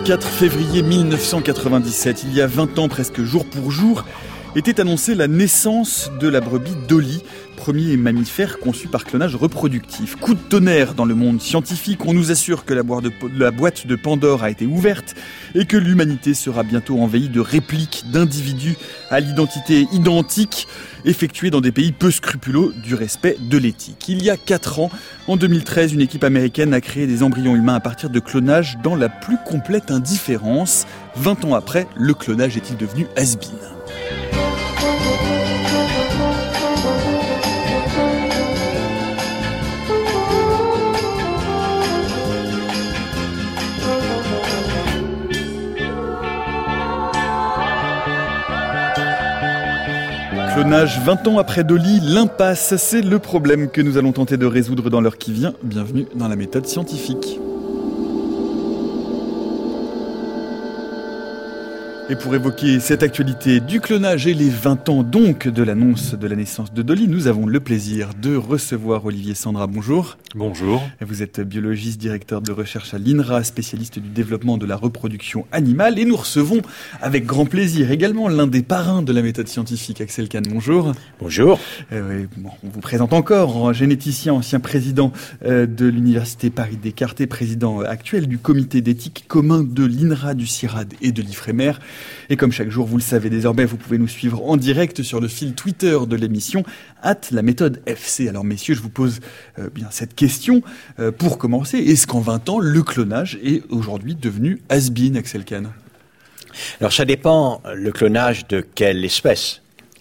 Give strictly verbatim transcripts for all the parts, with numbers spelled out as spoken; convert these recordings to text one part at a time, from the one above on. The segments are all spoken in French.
vingt-quatre février mille neuf cent quatre-vingt-dix-sept, il y a vingt ans presque jour pour jour, était annoncée la naissance de la brebis Dolly, premier mammifère conçu par clonage reproductif. Coup de tonnerre dans le monde scientifique, on nous assure que la boîte de Pandore a été ouverte et que l'humanité sera bientôt envahie de répliques d'individus à l'identité identique, effectuées dans des pays peu scrupuleux du respect de l'éthique. Il y a quatre ans, en deux mille treize, une équipe américaine a créé des embryons humains à partir de clonage dans la plus complète indifférence. vingt ans après, le clonage est-il devenu has-been ? Clonage vingt ans après Dolly, l'impasse, c'est le problème que nous allons tenter de résoudre dans l'heure qui vient. Bienvenue dans la méthode scientifique. Et pour évoquer cette actualité du clonage et les vingt ans donc de l'annonce de la naissance de Dolly, nous avons le plaisir de recevoir Olivier Sandra. Bonjour. Bonjour. Vous êtes biologiste, directeur de recherche à l'I N R A, spécialiste du développement de la reproduction animale. Et nous recevons avec grand plaisir également l'un des parrains de la méthode scientifique, Axel Kahn. Bonjour. Bonjour. Euh, bon, on vous présente encore, généticien, ancien président euh, de l'Université Paris-Descartes et président actuel du comité d'éthique commun de l'I N R A, du CIRAD et de l'IFREMER. Et comme chaque jour, vous le savez désormais, vous pouvez nous suivre en direct sur le fil Twitter de l'émission, arobase la méthode F C. Alors messieurs, je vous pose euh, bien cette question. Euh, pour commencer, est-ce qu'en vingt ans, le clonage est aujourd'hui devenu has-been, Axel Kahn ? Alors ça dépend, le clonage de quelle espèce.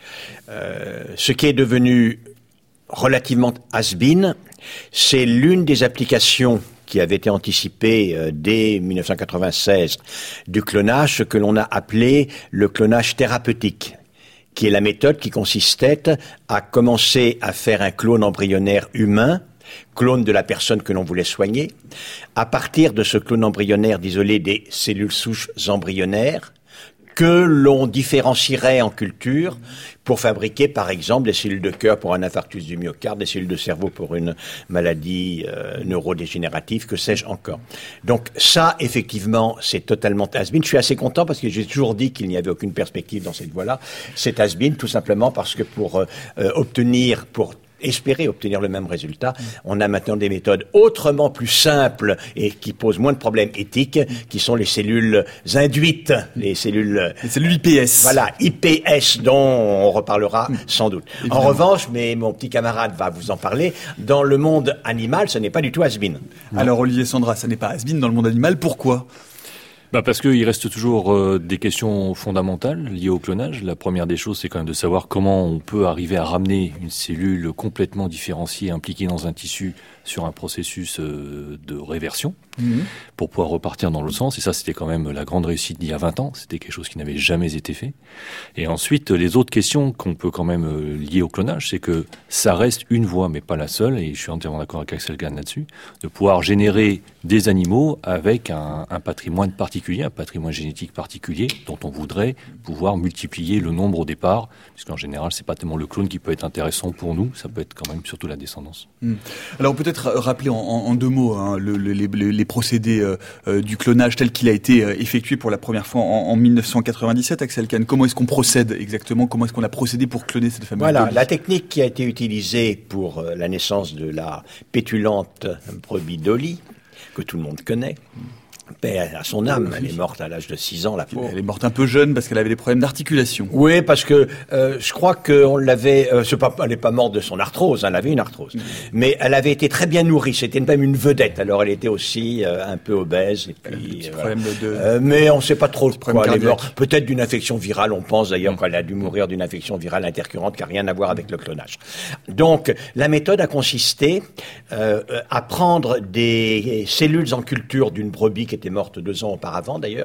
Euh, ce qui est devenu relativement has-been, c'est l'une des applications qui avait été anticipé euh, dès dix-neuf cent quatre-vingt-seize du clonage, ce que l'on a appelé le clonage thérapeutique, qui est la méthode qui consistait à commencer à faire un clone embryonnaire humain, clone de la personne que l'on voulait soigner, à partir de ce clone embryonnaire d'isoler des cellules souches embryonnaires, que l'on différencierait en culture pour fabriquer, par exemple, des cellules de cœur pour un infarctus du myocarde, des cellules de cerveau pour une maladie euh, neurodégénérative, que sais-je encore. Donc ça, effectivement, c'est totalement has-been. Je suis assez content parce que j'ai toujours dit qu'il n'y avait aucune perspective dans cette voie-là. C'est has-been tout simplement parce que pour euh, obtenir, pour espérer obtenir le même résultat, on a maintenant des méthodes autrement plus simples et qui posent moins de problèmes éthiques, qui sont les cellules induites, les cellules... Les cellules I P S. Voilà, I P S, dont on reparlera mmh. sans doute. Évidemment. En revanche, mais mon petit camarade va vous en parler, dans le monde animal, ce n'est pas du tout has-been. Alors Olivier Sandra, ça n'est pas has-been dans le monde animal, pourquoi ? Bah parce qu'il reste toujours euh, des questions fondamentales liées au clonage. La première des choses, c'est quand même de savoir comment on peut arriver à ramener une cellule complètement différenciée, impliquée dans un tissu, sur un processus euh, de réversion, mmh. pour pouvoir repartir dans l'autre sens. Et ça, c'était quand même la grande réussite d'il y a vingt ans. C'était quelque chose qui n'avait jamais été fait. Et ensuite, les autres questions qu'on peut quand même euh, lier au clonage, c'est que ça reste une voie, mais pas la seule, et je suis entièrement d'accord avec Axel Kahn là-dessus, de pouvoir générer des animaux avec un, un patrimoine particulier, un patrimoine génétique particulier, dont on voudrait pouvoir multiplier le nombre au départ, puisqu'en général, c'est pas tellement le clone qui peut être intéressant pour nous, ça peut être quand même surtout la descendance. Mmh. Alors peut-être rappeler en, en, en deux mots hein, le, le, les, les procédés euh, euh, du clonage tel qu'il a été euh, effectué pour la première fois en, en dix-neuf cent quatre-vingt-dix-sept, Axel Kahn. Comment est-ce qu'on procède exactement ? Comment est-ce qu'on a procédé pour cloner cette fameuse Voilà, Dolly ? La technique qui a été utilisée pour euh, la naissance de la pétulante brebis Dolly, que tout le monde connaît, paix à son âme, elle est morte à l'âge de six ans, la pauvre. Elle est morte un peu jeune parce qu'elle avait des problèmes d'articulation. Oui, parce que euh, je crois qu'on l'avait... Euh, c'est pas, elle n'est pas morte de son arthrose, elle avait une arthrose. Mmh. Mais elle avait été très bien nourrie, c'était même une vedette. Alors elle était aussi euh, un peu obèse. Et puis, euh, voilà. de... euh, mais on ne sait pas trop quoi elle est morte. Peut-être d'une infection virale, on pense d'ailleurs mmh. qu'elle a dû mourir d'une infection virale intercurrente qui n'a rien à voir avec le clonage. Donc la méthode a consisté euh, à prendre des cellules en culture d'une brebis qui était morte deux ans auparavant d'ailleurs,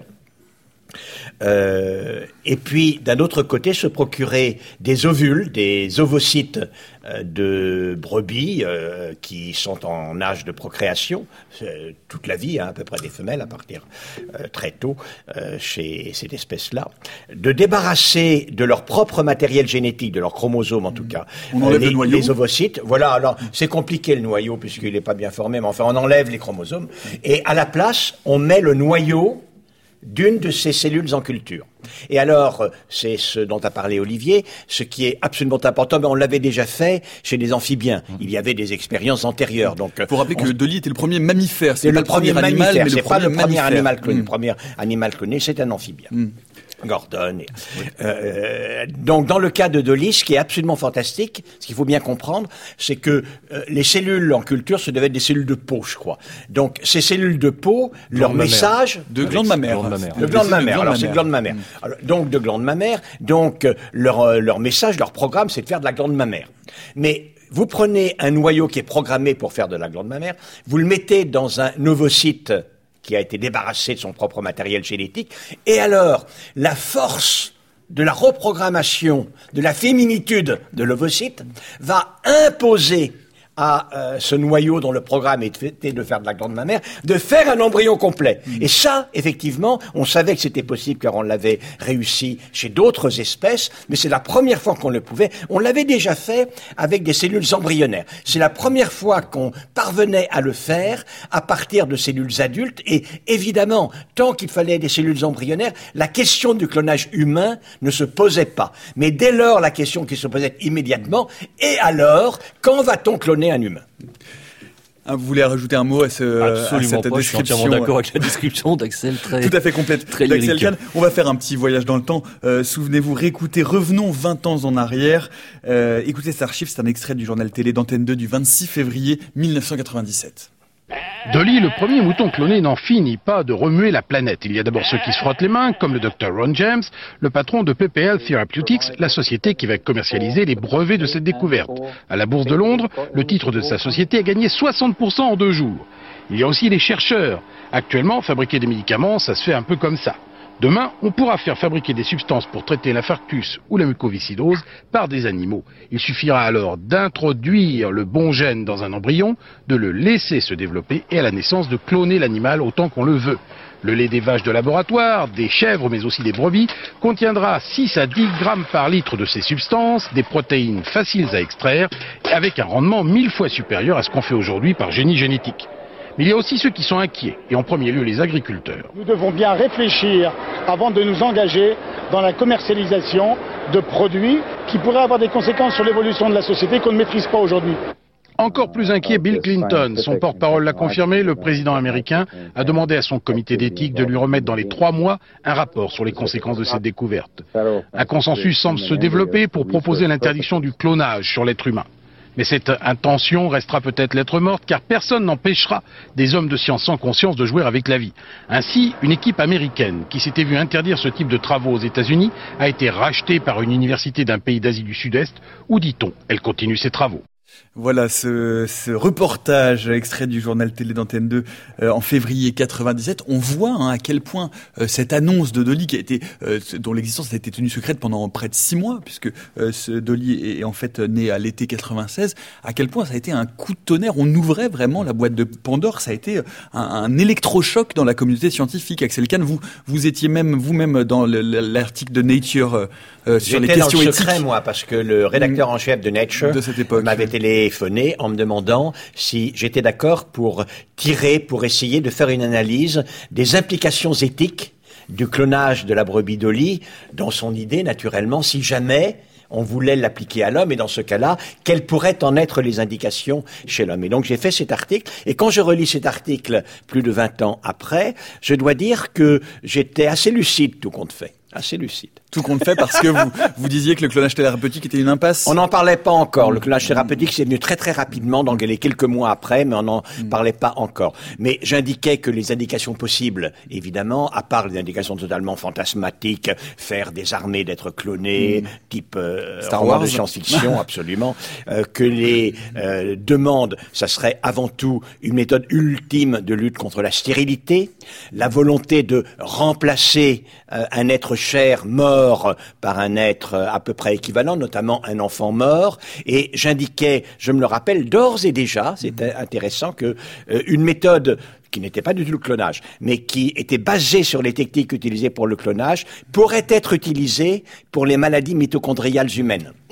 Euh, et puis, d'un autre côté, se procurer des ovules, des ovocytes euh, de brebis euh, qui sont en âge de procréation, euh, toute la vie, hein, à peu près des femelles, à partir euh, très tôt euh, chez cette espèce-là, de débarrasser de leur propre matériel génétique, de leurs chromosomes en tout cas, on enlève les, le noyau. les ovocytes. Voilà, alors c'est compliqué le noyau puisqu'il n'est pas bien formé, mais enfin on enlève les chromosomes et à la place, on met le noyau d'une de ces cellules en culture. Et alors, c'est ce dont a parlé Olivier, ce qui est absolument important, mais on l'avait déjà fait chez les amphibiens. Il y avait des expériences antérieures. Donc, il faut rappeler on... que Dolly était le premier mammifère. C'est, c'est le premier, premier animal, mammifère, mais c'est le pas premier le premier mammifère. animal cloné. Mm. Le premier animal cloné, c'est un amphibien. Mm. Gordon. Et, oui. euh, donc, dans le cas de Dolly, ce qui est absolument fantastique, ce qu'il faut bien comprendre, c'est que euh, les cellules en culture, ce devaient être des cellules de peau, je crois. Donc, ces cellules de peau, glande leur message... De glande mammaire. De glande mammaire. Alors, c'est glande mammaire. Alors, donc, de glande mammaire. Donc, euh, leur, euh, leur message, leur programme, c'est de faire de la glande mammaire. Mais... vous prenez un noyau qui est programmé pour faire de la glande mammaire, vous le mettez dans un ovocyte qui a été débarrassé de son propre matériel génétique, et alors, la force de la reprogrammation, de la féminitude de l'ovocyte va imposer à euh, ce noyau dont le programme était de faire de la glande mammaire, de faire un embryon complet. Mmh. Et ça, effectivement, on savait que c'était possible car on l'avait réussi chez d'autres espèces, mais c'est la première fois qu'on le pouvait. On l'avait déjà fait avec des cellules embryonnaires. C'est la première fois qu'on parvenait à le faire à partir de cellules adultes, et évidemment, tant qu'il fallait des cellules embryonnaires, la question du clonage humain ne se posait pas. Mais dès lors, la question qui se posait immédiatement, et alors, quand va-t-on cloner un humain? Ah, vous voulez rajouter un mot à, ce, Absolument à cette pas, description? je suis entièrement d'accord avec la description d'Axel, très tout à fait complète. Très d'Axel Kahn. On va faire un petit voyage dans le temps. Euh, souvenez-vous, réécoutez, revenons vingt ans en arrière. Euh, écoutez cet archive, c'est un extrait du journal télé d'Antenne deux du vingt-six février mille neuf cent quatre-vingt-dix-sept. Dolly, le premier mouton cloné, n'en finit pas de remuer la planète. Il y a d'abord ceux qui se frottent les mains, comme le docteur Ron James, le patron de P P L Therapeutics, la société qui va commercialiser les brevets de cette découverte. À la Bourse de Londres, le titre de sa société a gagné soixante pour cent en deux jours. Il y a aussi les chercheurs. Actuellement, fabriquer des médicaments, ça se fait un peu comme ça. Demain, on pourra faire fabriquer des substances pour traiter l'infarctus ou la mucoviscidose par des animaux. Il suffira alors d'introduire le bon gène dans un embryon, de le laisser se développer et à la naissance de cloner l'animal autant qu'on le veut. Le lait des vaches de laboratoire, des chèvres mais aussi des brebis contiendra six à dix grammes par litre de ces substances, des protéines faciles à extraire avec un rendement mille fois supérieur à ce qu'on fait aujourd'hui par génie génétique. Mais il y a aussi ceux qui sont inquiets, et en premier lieu les agriculteurs. Nous devons bien réfléchir avant de nous engager dans la commercialisation de produits qui pourraient avoir des conséquences sur l'évolution de la société qu'on ne maîtrise pas aujourd'hui. Encore plus inquiet, Bill Clinton, son porte-parole l'a confirmé, le président américain a demandé à son comité d'éthique de lui remettre dans les trois mois un rapport sur les conséquences de cette découverte. Un consensus semble se développer pour proposer l'interdiction du clonage sur l'être humain. Mais cette intention restera peut-être lettre morte, car personne n'empêchera des hommes de science sans conscience de jouer avec la vie. Ainsi, une équipe américaine qui s'était vue interdire ce type de travaux aux États-Unis a été rachetée par une université d'un pays d'Asie du Sud-Est, où, dit-on, elle continue ses travaux. Voilà ce, ce reportage extrait du journal télé d'Antenne deux euh, en février quatre-vingt-dix-sept. On voit hein, à quel point euh, cette annonce de Dolly, qui a été, euh, dont l'existence a été tenue secrète pendant près de six mois, puisque euh, ce Dolly est, est en fait né à l'été quatre-vingt-seize, à quel point ça a été un coup de tonnerre. On ouvrait vraiment la boîte de Pandore. Ça a été un, un électrochoc dans la communauté scientifique. Axel Kahn, vous, vous étiez même vous-même dans le, l'article de Nature euh, sur les questions éthiques. J'étais dans le secret, moi, parce que le rédacteur en chef de Nature de cette époque m'avait téléphoné en me demandant si j'étais d'accord pour tirer, pour essayer de faire une analyse des implications éthiques du clonage de la brebis Dolly, dans son idée, naturellement, si jamais on voulait l'appliquer à l'homme, et dans ce cas-là, quelles pourraient en être les indications chez l'homme. Et donc j'ai fait cet article, et quand je relis cet article plus de vingt ans après, je dois dire que j'étais assez lucide, tout compte fait. Assez lucide. Tout compte fait parce que vous, vous disiez que le clonage thérapeutique était une impasse. On n'en parlait pas encore. Le clonage thérapeutique, c'est venu très très rapidement, donc les quelques mois après, mais on n'en mm. parlait pas encore. Mais j'indiquais que les indications possibles, évidemment, à part les indications totalement fantasmatiques, faire des armées d'être clonés, mm. type euh, Star roman Wars de science-fiction, absolument, euh, que les euh, demandes, ça serait avant tout une méthode ultime de lutte contre la stérilité, la volonté de remplacer euh, un être cher mort par un être à peu près équivalent, notamment un enfant mort. Et j'indiquais, je me le rappelle d'ores et déjà, c'était intéressant, que euh, une méthode qui n'était pas du tout le clonage, mais qui était basée sur les techniques utilisées pour le clonage, pourrait être utilisée pour les maladies mitochondriales humaines.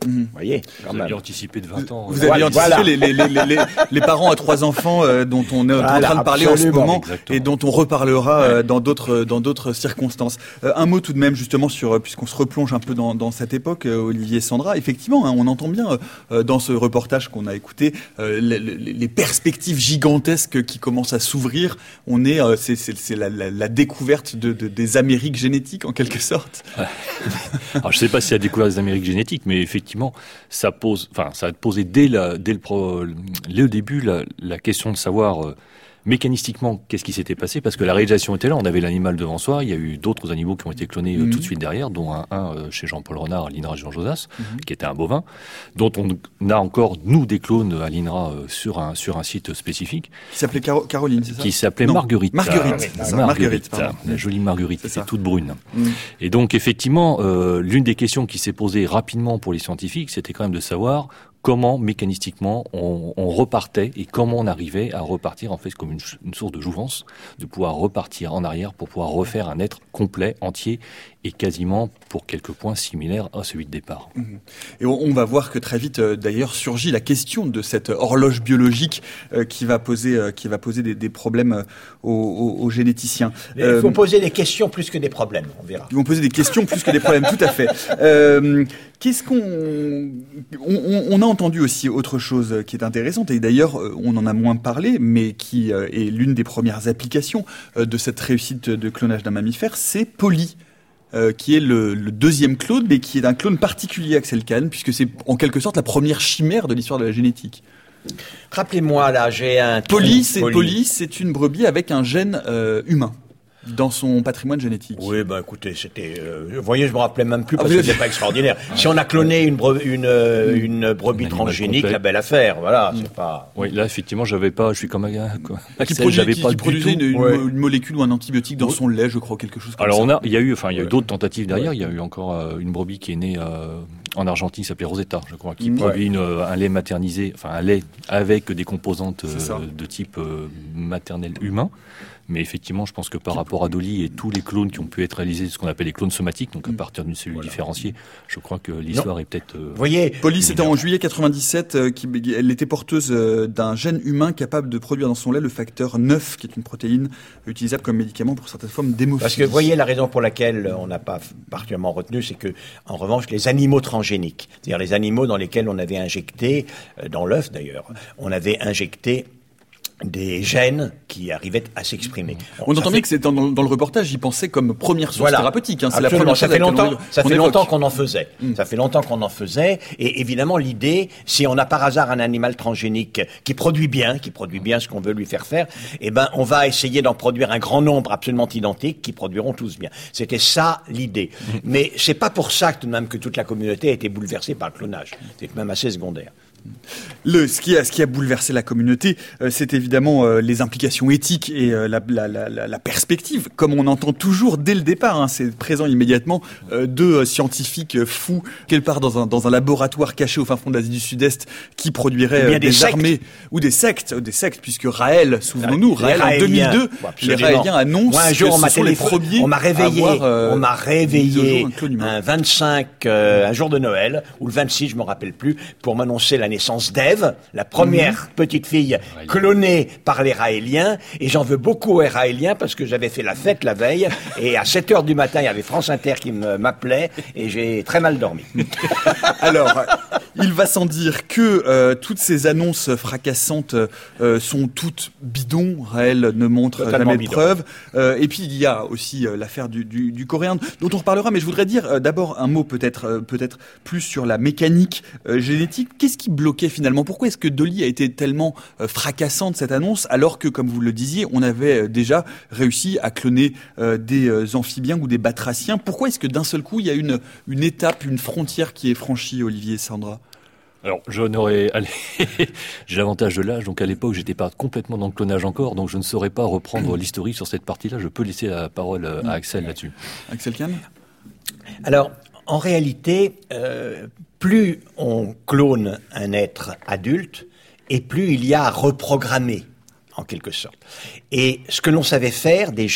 Mmh. Vous voyez, quand vous même. aviez anticipé de vingt ans. Vous avez Voilà. anticipé les, les, les, les, les parents à trois enfants euh, dont on est Voilà, en train de parler en ce moment exactement. et dont on reparlera euh, dans d'autres dans d'autres circonstances. Euh, un mot tout de même justement sur, puisqu'on se replonge un peu dans, dans cette époque, euh, Olivier Sandra, effectivement, hein, on entend bien euh, dans ce reportage qu'on a écouté euh, les, les perspectives gigantesques qui commencent à s'ouvrir. On est, euh, c'est, c'est, c'est la, la, la découverte de, de, des Amériques génétiques en quelque sorte. Alors je sais pas si c'est la découverte des Amériques génétiques, mais effectivement, ça pose, enfin, ça a posé dès la, dès le, pro, le début la, la question de savoir euh, mécanistiquement qu'est-ce qui s'était passé, parce que la réalisation était là. On avait l'animal devant soi. Il y a eu d'autres animaux qui ont été clonés euh, mmh. tout de suite derrière, dont un, un euh, chez Jean-Paul Renard à l'INRA Jean Josas, mmh. qui était un bovin, dont on a encore nous des clones à l'INRA euh, sur un sur un site spécifique. Qui s'appelait Caro- Caroline, c'est ça? Qui s'appelait non. Marguerite. Marguerite, Ah, ça, Marguerite, Marguerite la jolie Marguerite, c'est qui était ça. toute brune. Mmh. Et donc effectivement, euh, l'une des questions qui s'est posée rapidement pour les scientifiques, c'était quand même de savoir comment mécanistiquement on, on repartait et comment on arrivait à repartir en fait comme une, une source de jouvence, de pouvoir repartir en arrière pour pouvoir refaire un être complet, entier et quasiment pour quelques points similaires à celui de départ. Et on, on va voir que très vite euh, d'ailleurs surgit la question de cette horloge biologique euh, qui va poser euh, qui va poser des, des problèmes euh, aux, aux, aux généticiens. Il faut euh, poser des questions plus que des problèmes, on verra. Ils vont poser des questions plus que des problèmes, tout à fait. Euh, qu'est-ce qu'on on, on a entendu aussi autre chose qui est intéressante, et d'ailleurs on en a moins parlé, mais qui est l'une des premières applications de cette réussite de clonage d'un mammifère, c'est Polly. Euh, qui est le, le deuxième clone, mais qui est un clone particulier, Axel Kahn, puisque c'est en quelque sorte la première chimère de l'histoire de la génétique. Rappelez-moi, là, j'ai un... Polly, c'est, Polly, c'est une brebis avec un gène euh, humain dans son patrimoine génétique. Oui, ben écoutez, c'était... Euh, vous voyez, je me rappelais même plus parce ah, que c'était pas extraordinaire. Si on a cloné une, bre- une, euh, une brebis transgénique, la belle affaire, voilà, mmh. c'est pas... Oui, là, effectivement, j'avais pas... Je suis comme un... Quoi, Axel, qui, produit, j'avais qui, pas qui produisait une, une, ouais. une molécule ou un antibiotique dans oui. son lait, je crois, quelque chose comme Alors, ça. Alors, il y a eu, enfin, il y a eu ouais. d'autres tentatives derrière. Ouais. Il y a eu encore euh, une brebis qui est née euh, en Argentine, qui s'appelait Rosetta, je crois, qui mmh. produit une, un lait maternisé, enfin, un lait avec des composantes euh, de type euh, maternel humain. Mais effectivement, je pense que par rapport à Dolly et tous les clones qui ont pu être réalisés, ce qu'on appelle les clones somatiques, donc à partir d'une cellule voilà. différenciée, je crois que l'histoire non. est peut-être... Euh, Vous voyez, Polly, c'était en juillet quatre-vingt-dix-sept, euh, qui, elle était porteuse euh, d'un gène humain capable de produire dans son lait le facteur neuf, qui est une protéine utilisable comme médicament pour certaines formes d'hémophilie. Parce que vous voyez, la raison pour laquelle on n'a pas particulièrement retenu, c'est que, en revanche, les animaux transgéniques, c'est-à-dire les animaux dans lesquels on avait injecté, euh, dans l'œuf d'ailleurs, on avait injecté des gènes qui arrivaient à s'exprimer. Bon, on entend bien fait... que c'est dans, dans le reportage, j'y pensait comme première source voilà. thérapeutique. Hein. C'est Absolument. la première ça fait longtemps, ça fait évoque. longtemps qu'on en faisait. Mm. Ça fait longtemps qu'on en faisait. Et évidemment, l'idée, si on a par hasard un animal transgénique qui produit bien, qui produit bien ce qu'on veut lui faire faire, eh ben, on va essayer d'en produire un grand nombre absolument identiques qui produiront tous bien. C'était ça l'idée. Mm. Mais c'est pas pour ça que tout de même que toute la communauté a été bouleversée par le clonage. C'est quand même assez secondaire. Le, ce, qui a, ce qui a bouleversé la communauté, euh, c'est évidemment euh, les implications éthiques et euh, la, la, la, la perspective, comme on entend toujours dès le départ, hein, c'est présent immédiatement, euh, deux euh, scientifiques euh, fous, quelque part dans un, dans un laboratoire caché au fin fond de l'Asie du Sud-Est, qui produirait euh, des, des armées, ou des sectes, des sectes, puisque Raël, souvenons-nous, Raël en deux mille deux, les Raéliens annoncent Moi, un jour, que on ce sont les premiers on m'a réveillé, à avoir, euh, on m'a réveillé un, un vingt-cinq, euh, un jour de Noël, ou le vingt-six, je me rappelle plus, pour m'annoncer la naissance d'Ève, la première mmh. petite fille clonée par les Raéliens, et j'en veux beaucoup aux Raéliens parce que j'avais fait la fête la veille, et à sept heures du matin, il y avait France Inter qui m'appelait, et j'ai très mal dormi. Alors, il va sans dire que euh, toutes ces annonces fracassantes euh, sont toutes bidons, Raël ne montre Totalement jamais de preuves, euh, et puis il y a aussi euh, l'affaire du, du, du coréen, dont on reparlera, mais je voudrais dire euh, d'abord un mot peut-être euh, peut-être plus sur la mécanique euh, génétique. Qu'est-ce qui bloquait finalement ? Pourquoi est-ce que Dolly a été tellement euh, fracassante cette annonce, alors que, comme vous le disiez, on avait euh, déjà réussi à cloner euh, des euh, amphibiens ou des batraciens ? Pourquoi est-ce que d'un seul coup, il y a une, une étape, une frontière qui est franchie, Olivier et Sandra ? Alors, je n'aurais, allez, j'ai l'avantage de l'âge, donc à l'époque, j'étais pas complètement dans le clonage encore, donc je ne saurais pas reprendre l'historique sur cette partie-là. Je peux laisser la parole à Axel là-dessus. Axel Kahn ? Alors, en réalité, euh, plus on clone un être adulte, et plus il y a à reprogrammer, en quelque sorte. Et ce que l'on savait faire déjà,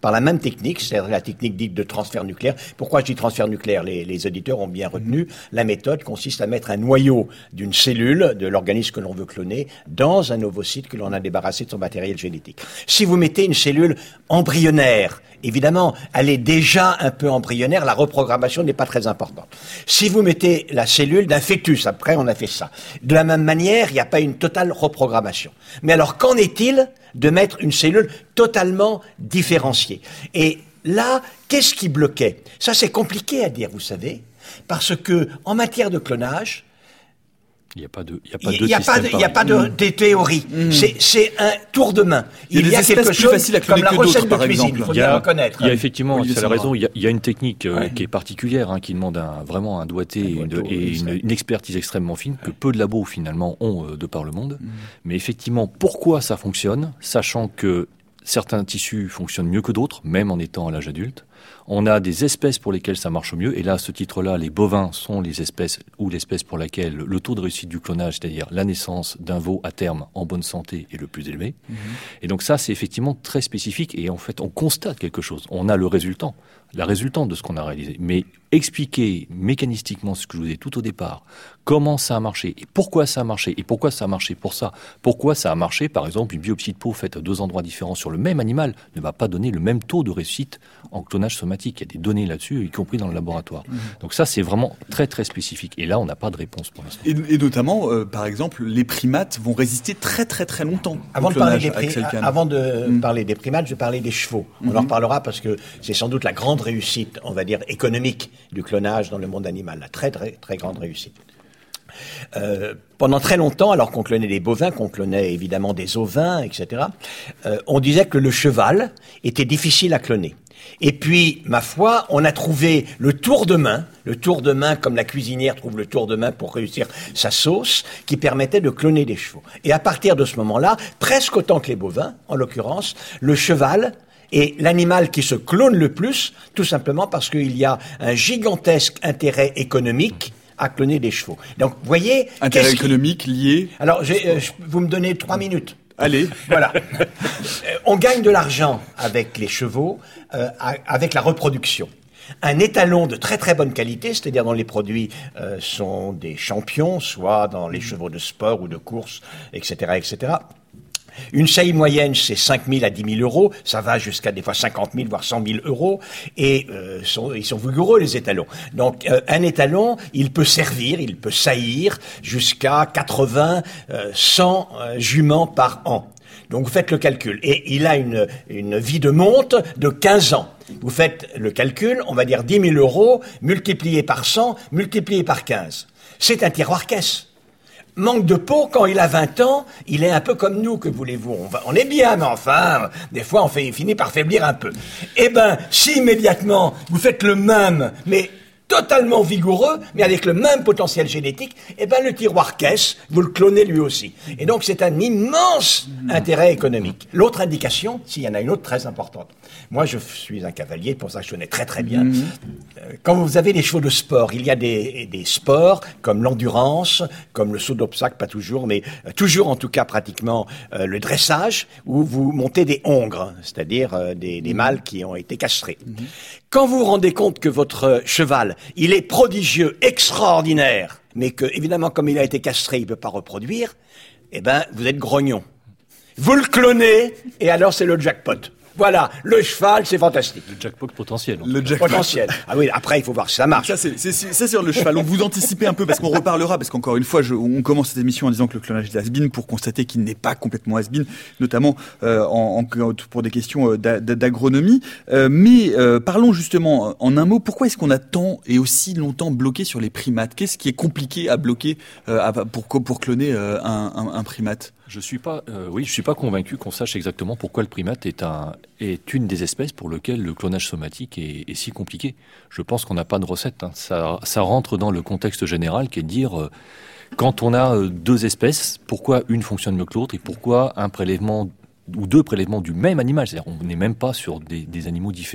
par la même technique, c'est-à-dire la technique dite de transfert nucléaire. Pourquoi je dis transfert nucléaire? Les, les auditeurs ont bien retenu. La méthode consiste à mettre un noyau d'une cellule de l'organisme que l'on veut cloner dans un ovocyte que l'on a débarrassé de son matériel génétique. Si vous mettez une cellule embryonnaire, évidemment, elle est déjà un peu embryonnaire, la reprogrammation n'est pas très importante. Si vous mettez la cellule d'un fœtus, après on a fait ça, de la même manière, il n'y a pas une totale reprogrammation. Mais alors, qu'en est-il de mettre une cellule totalement différenciée? Et là, qu'est-ce qui bloquait? Ça, c'est compliqué à dire, vous savez, parce que en matière de clonage, il n'y a pas de, il y a pas de, il y a pas de, il y a pas de, mmh. de théorie. Mmh. C'est, c'est un tour de main. Il y a, il y a quelque chose comme la recette de cuisine. Il faut bien reconnaître. Il y a effectivement, oui, c'est la raison. Il y a, il y a une technique euh, ouais. qui est particulière, hein, qui demande un, vraiment un doigté un et, une, doigteau, et une, une expertise extrêmement fine que peu de labos finalement ont euh, de par le monde. Mmh. Mais effectivement, pourquoi ça fonctionne, sachant que certains tissus fonctionnent mieux que d'autres, même en étant à l'âge adulte. On a des espèces pour lesquelles ça marche mieux, et là, à ce titre-là, les bovins sont les espèces ou l'espèce pour laquelle le taux de réussite du clonage, c'est-à-dire la naissance d'un veau à terme en bonne santé, est le plus élevé. Mmh. Et donc ça, c'est effectivement très spécifique, et en fait, on constate quelque chose. On a le résultat, la résultante de ce qu'on a réalisé. Mais expliquer mécanistiquement ce que je vous ai dit tout au départ, comment ça a marché, et pourquoi ça a marché, et pourquoi ça a marché pour ça, pourquoi ça a marché, par exemple, une biopsie de peau faite à deux endroits différents sur le même animal ne va pas donner le même taux de réussite en clonage somatique. Il y a des données là-dessus, y compris dans le laboratoire. Mmh. Donc ça, c'est vraiment très très spécifique. Et là, on n'a pas de réponse pour l'instant. Et, et notamment, euh, par exemple, les primates vont résister très très très longtemps. Avant de parler des, pri- avant de mmh. parler des primates, je vais parler des chevaux. On mmh. en reparlera parce que c'est sans doute la grande réussite, on va dire, économique du clonage dans le monde animal. La très très très grande réussite. Euh, pendant très longtemps, alors qu'on clonait des bovins, qu'on clonait évidemment des ovins, et cetera, euh, on disait que le cheval était difficile à cloner. Et puis, ma foi, on a trouvé le tour de main, le tour de main comme la cuisinière trouve le tour de main pour réussir sa sauce, qui permettait de cloner des chevaux. Et à partir de ce moment-là, presque autant que les bovins, en l'occurrence, le cheval est l'animal qui se clone le plus, tout simplement parce qu'il y a un gigantesque intérêt économique à cloner des chevaux. Donc, vous voyez... Intérêt économique lié... Alors, j'ai, euh, vous me donnez trois minutes. Allez. Voilà. On gagne de l'argent avec les chevaux, euh, avec la reproduction. Un étalon de très très bonne qualité, c'est-à-dire dont les produits euh, sont des champions, soit dans les chevaux de sport ou de course, et cetera, et cetera. Une saillie moyenne, c'est cinq mille à dix mille euros. Ça va jusqu'à des fois cinquante mille, voire cent mille euros. Et euh, sont, ils sont vigoureux, les étalons. Donc, euh, un étalon, il peut servir, il peut saillir jusqu'à quatre-vingts, euh, cent euh, juments par an. Donc, vous faites le calcul. Et il a une, une vie de monte de quinze ans. Vous faites le calcul, on va dire dix mille euros, multiplié par cent, multiplié par quinze. C'est un tiroir-caisse. Manque de peau, quand il a vingt ans, il est un peu comme nous, que voulez-vous. On, va, on est bien, mais enfin, des fois, on fait, finit par faiblir un peu. Eh ben, si immédiatement, vous faites le même, mais totalement vigoureux, mais avec le même potentiel génétique, eh ben, le tiroir-caisse, vous le clonez lui aussi. Et donc, c'est un immense intérêt économique. L'autre indication, s'il y en a une autre très importante. Moi, je suis un cavalier, pour ça que je connais très très bien. Mmh. Quand vous avez des chevaux de sport, il y a des, des sports comme l'endurance, comme le saut d'obstacle, pas toujours, mais toujours en tout cas pratiquement euh, le dressage, où vous montez des hongres, c'est-à-dire euh, des, des mâles qui ont été castrés. Mmh. Quand vous vous rendez compte que votre cheval, il est prodigieux, extraordinaire, mais que, évidemment, comme il a été castré, il ne peut pas reproduire, eh ben, vous êtes grognon. Vous le clonez, et alors c'est le jackpot. Voilà, le cheval, c'est fantastique. Le jackpot potentiel. Le jackpot potentiel. Ah oui, après, il faut voir si ça marche. Ça, c'est, c'est, c'est sur le cheval. On vous anticipez un peu parce qu'on reparlera, parce qu'encore une fois, je, on commence cette émission en disant que le clonage est has-been pour constater qu'il n'est pas complètement has-been, notamment euh, en, en, pour des questions d'agronomie. Euh, mais euh, parlons justement en un mot, pourquoi est-ce qu'on a tant et aussi longtemps bloqué sur les primates ? Qu'est-ce qui est compliqué à bloquer euh, à, pour, pour cloner euh, un, un, un primate ? Je suis pas, euh, oui, je suis pas convaincu qu'on sache exactement pourquoi le primate est un est une des espèces pour lesquelles le clonage somatique est, est si compliqué. Je pense qu'on n'a pas de recette. Hein. Ça, ça rentre dans le contexte général qui est de dire euh, quand on a euh, deux espèces, pourquoi une fonctionne mieux que l'autre et pourquoi un prélèvement ou deux prélèvements du même animal, c'est-à-dire on n'est même pas sur des, des animaux différents,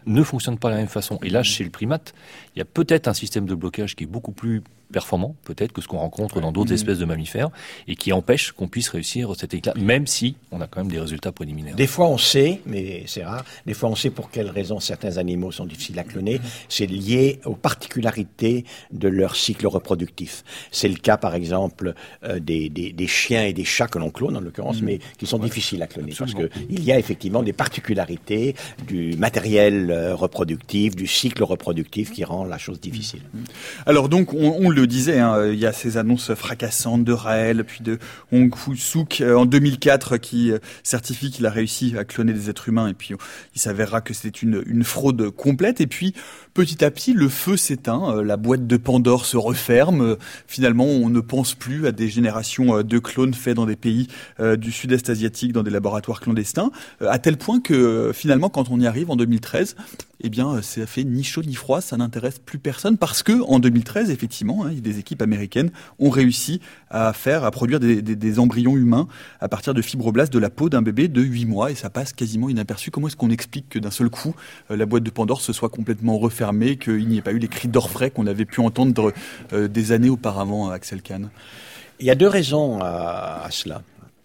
ne fonctionnent pas de la même façon. Et là, chez le primate, il y a peut-être un système de blocage qui est beaucoup plus performant, peut-être, que ce qu'on rencontre dans d'autres mmh. espèces de mammifères, et qui empêche qu'on puisse réussir cette éclat, même si on a quand même des résultats préliminaires. Des fois, on sait, mais c'est rare, des fois, on sait pour quelles raisons certains animaux sont difficiles à cloner. C'est lié aux particularités de leur cycle reproductif. C'est le cas, par exemple, euh, des, des, des chiens et des chats que l'on clone, en l'occurrence, mmh. mais qui sont ouais. difficiles à cloner. Absolument. Parce qu'il y a effectivement des particularités du matériel euh, reproductif, du cycle reproductif qui rend la chose difficile. Mmh. Alors donc, on, on le disait, hein, il y a ces annonces fracassantes de Raël, puis de Hong Fu-Souk euh, en deux mille quatre qui euh, certifie qu'il a réussi à cloner des êtres humains, et puis euh, il s'avérera que c'était une, une fraude complète, et puis petit à petit le feu s'éteint, euh, la boîte de Pandore se referme, euh, finalement on ne pense plus à des générations euh, de clones faits dans des pays euh, du sud-est asiatique, dans des laboratoires clandestins, euh, à tel point que euh, finalement quand on y arrive en deux mille treize, eh bien, ça fait ni chaud ni froid, ça n'intéresse plus personne parce que en deux mille treize, effectivement, hein, des équipes américaines ont réussi à faire, à produire des, des, des embryons humains à partir de fibroblastes de la peau d'un bébé de huit mois et ça passe quasiment inaperçu. Comment est-ce qu'on explique que d'un seul coup, euh, la boîte de Pandore se soit complètement refermée, qu'il n'y ait pas eu les cris d'orfraie qu'on avait pu entendre euh, des années auparavant, Axel Kahn? Il y a deux raisons à, à cela.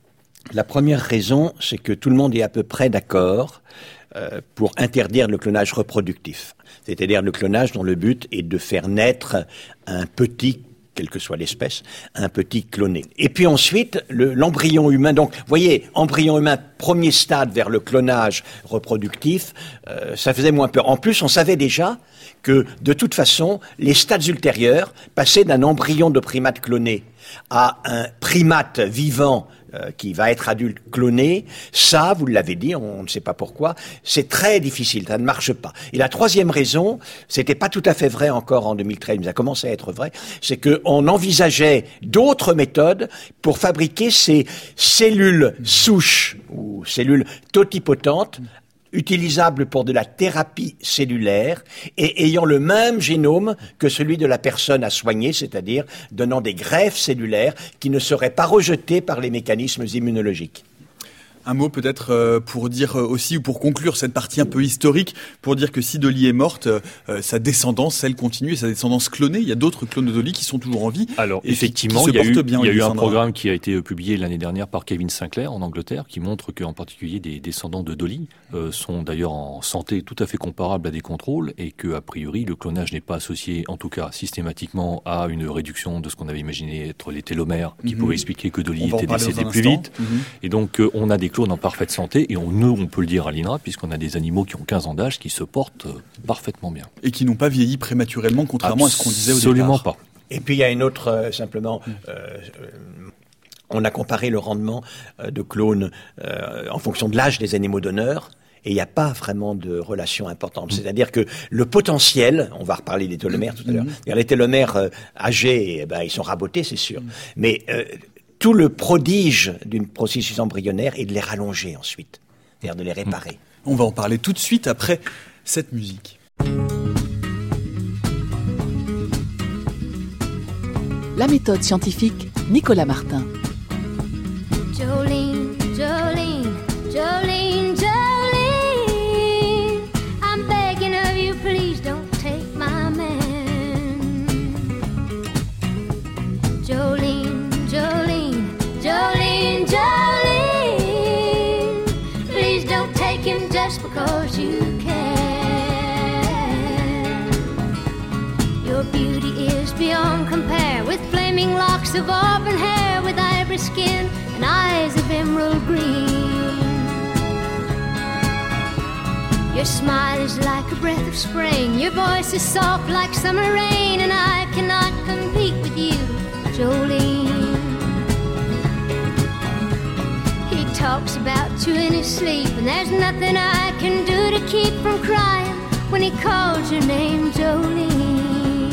La première raison, c'est que tout le monde est à peu près d'accord Euh, pour interdire le clonage reproductif. C'est-à-dire le clonage dont le but est de faire naître un petit, quelle que soit l'espèce, un petit cloné. Et puis ensuite, le, l'embryon humain. Donc, vous voyez, embryon humain, premier stade vers le clonage reproductif, euh, ça faisait moins peur. En plus, on savait déjà que, de toute façon, les stades ultérieurs, passer d'un embryon de primate cloné à un primate vivant euh, qui va être adulte cloné, ça, vous l'avez dit, on ne sait pas pourquoi, c'est très difficile, ça ne marche pas. Et la troisième raison, c'était pas tout à fait vrai encore en deux mille treize, mais ça commençait à être vrai, c'est qu'on envisageait d'autres méthodes pour fabriquer ces cellules souches ou cellules totipotentes utilisable pour de la thérapie cellulaire et ayant le même génome que celui de la personne à soigner, c'est-à-dire donnant des greffes cellulaires qui ne seraient pas rejetées par les mécanismes immunologiques. Un mot peut-être euh, pour dire euh, aussi, ou pour conclure cette partie un peu historique, pour dire que si Dolly est morte, euh, sa descendance, elle continue, et sa descendance clonée, il y a d'autres clones de Dolly qui sont toujours en vie. Alors et effectivement, qui, qui il y a eu, bien, il y a eu un programme qui a été publié l'année dernière par Kevin Sinclair en Angleterre, qui montre qu'en particulier des descendants de Dolly euh, sont d'ailleurs en santé tout à fait comparable à des contrôles, et que a priori le clonage n'est pas associé, en tout cas systématiquement, à une réduction de ce qu'on avait imaginé être les télomères, qui mm-hmm. pourrait expliquer que Dolly était décédée plus vite. Mm-hmm. Et donc euh, on a des clones en parfaite santé, et on, nous, on peut le dire à l'I N R A, puisqu'on a des animaux qui ont quinze ans d'âge qui se portent euh, parfaitement bien. Et qui n'ont pas vieilli prématurément, contrairement Absolument à ce qu'on disait au départ. Absolument pas. Et puis il y a une autre, euh, simplement, euh, euh, on a comparé le rendement euh, de clones euh, en fonction de l'âge des animaux donneurs. Et il n'y a pas vraiment de relation importante. C'est-à-dire que le potentiel, on va reparler des télomères tout à l'heure, mm-hmm. les télomères euh, âgés, eh ben, ils sont rabotés, c'est sûr. Mm-hmm. Mais euh, tout le prodige d'une processus embryonnaire est de les rallonger ensuite, c'est-à-dire de les réparer. On va en parler tout de suite après cette musique. La méthode scientifique, Nicolas Martin. Jolene, Jolene, Jolene, Jolene, I'm begging of you, please don't take my man. Jolene, Jolene, Jolene, Jolene, please don't take him just because you can. Your beauty is beyond compare, with flaming locks of auburn hair, with ivory skin and eyes of emerald green. Your smile is like a breath of spring, your voice is soft like summer rain, and I cannot compete with you, Jolene. He talks about you in his sleep, and there's nothing I can do to keep from crying when he calls your name, Jolene.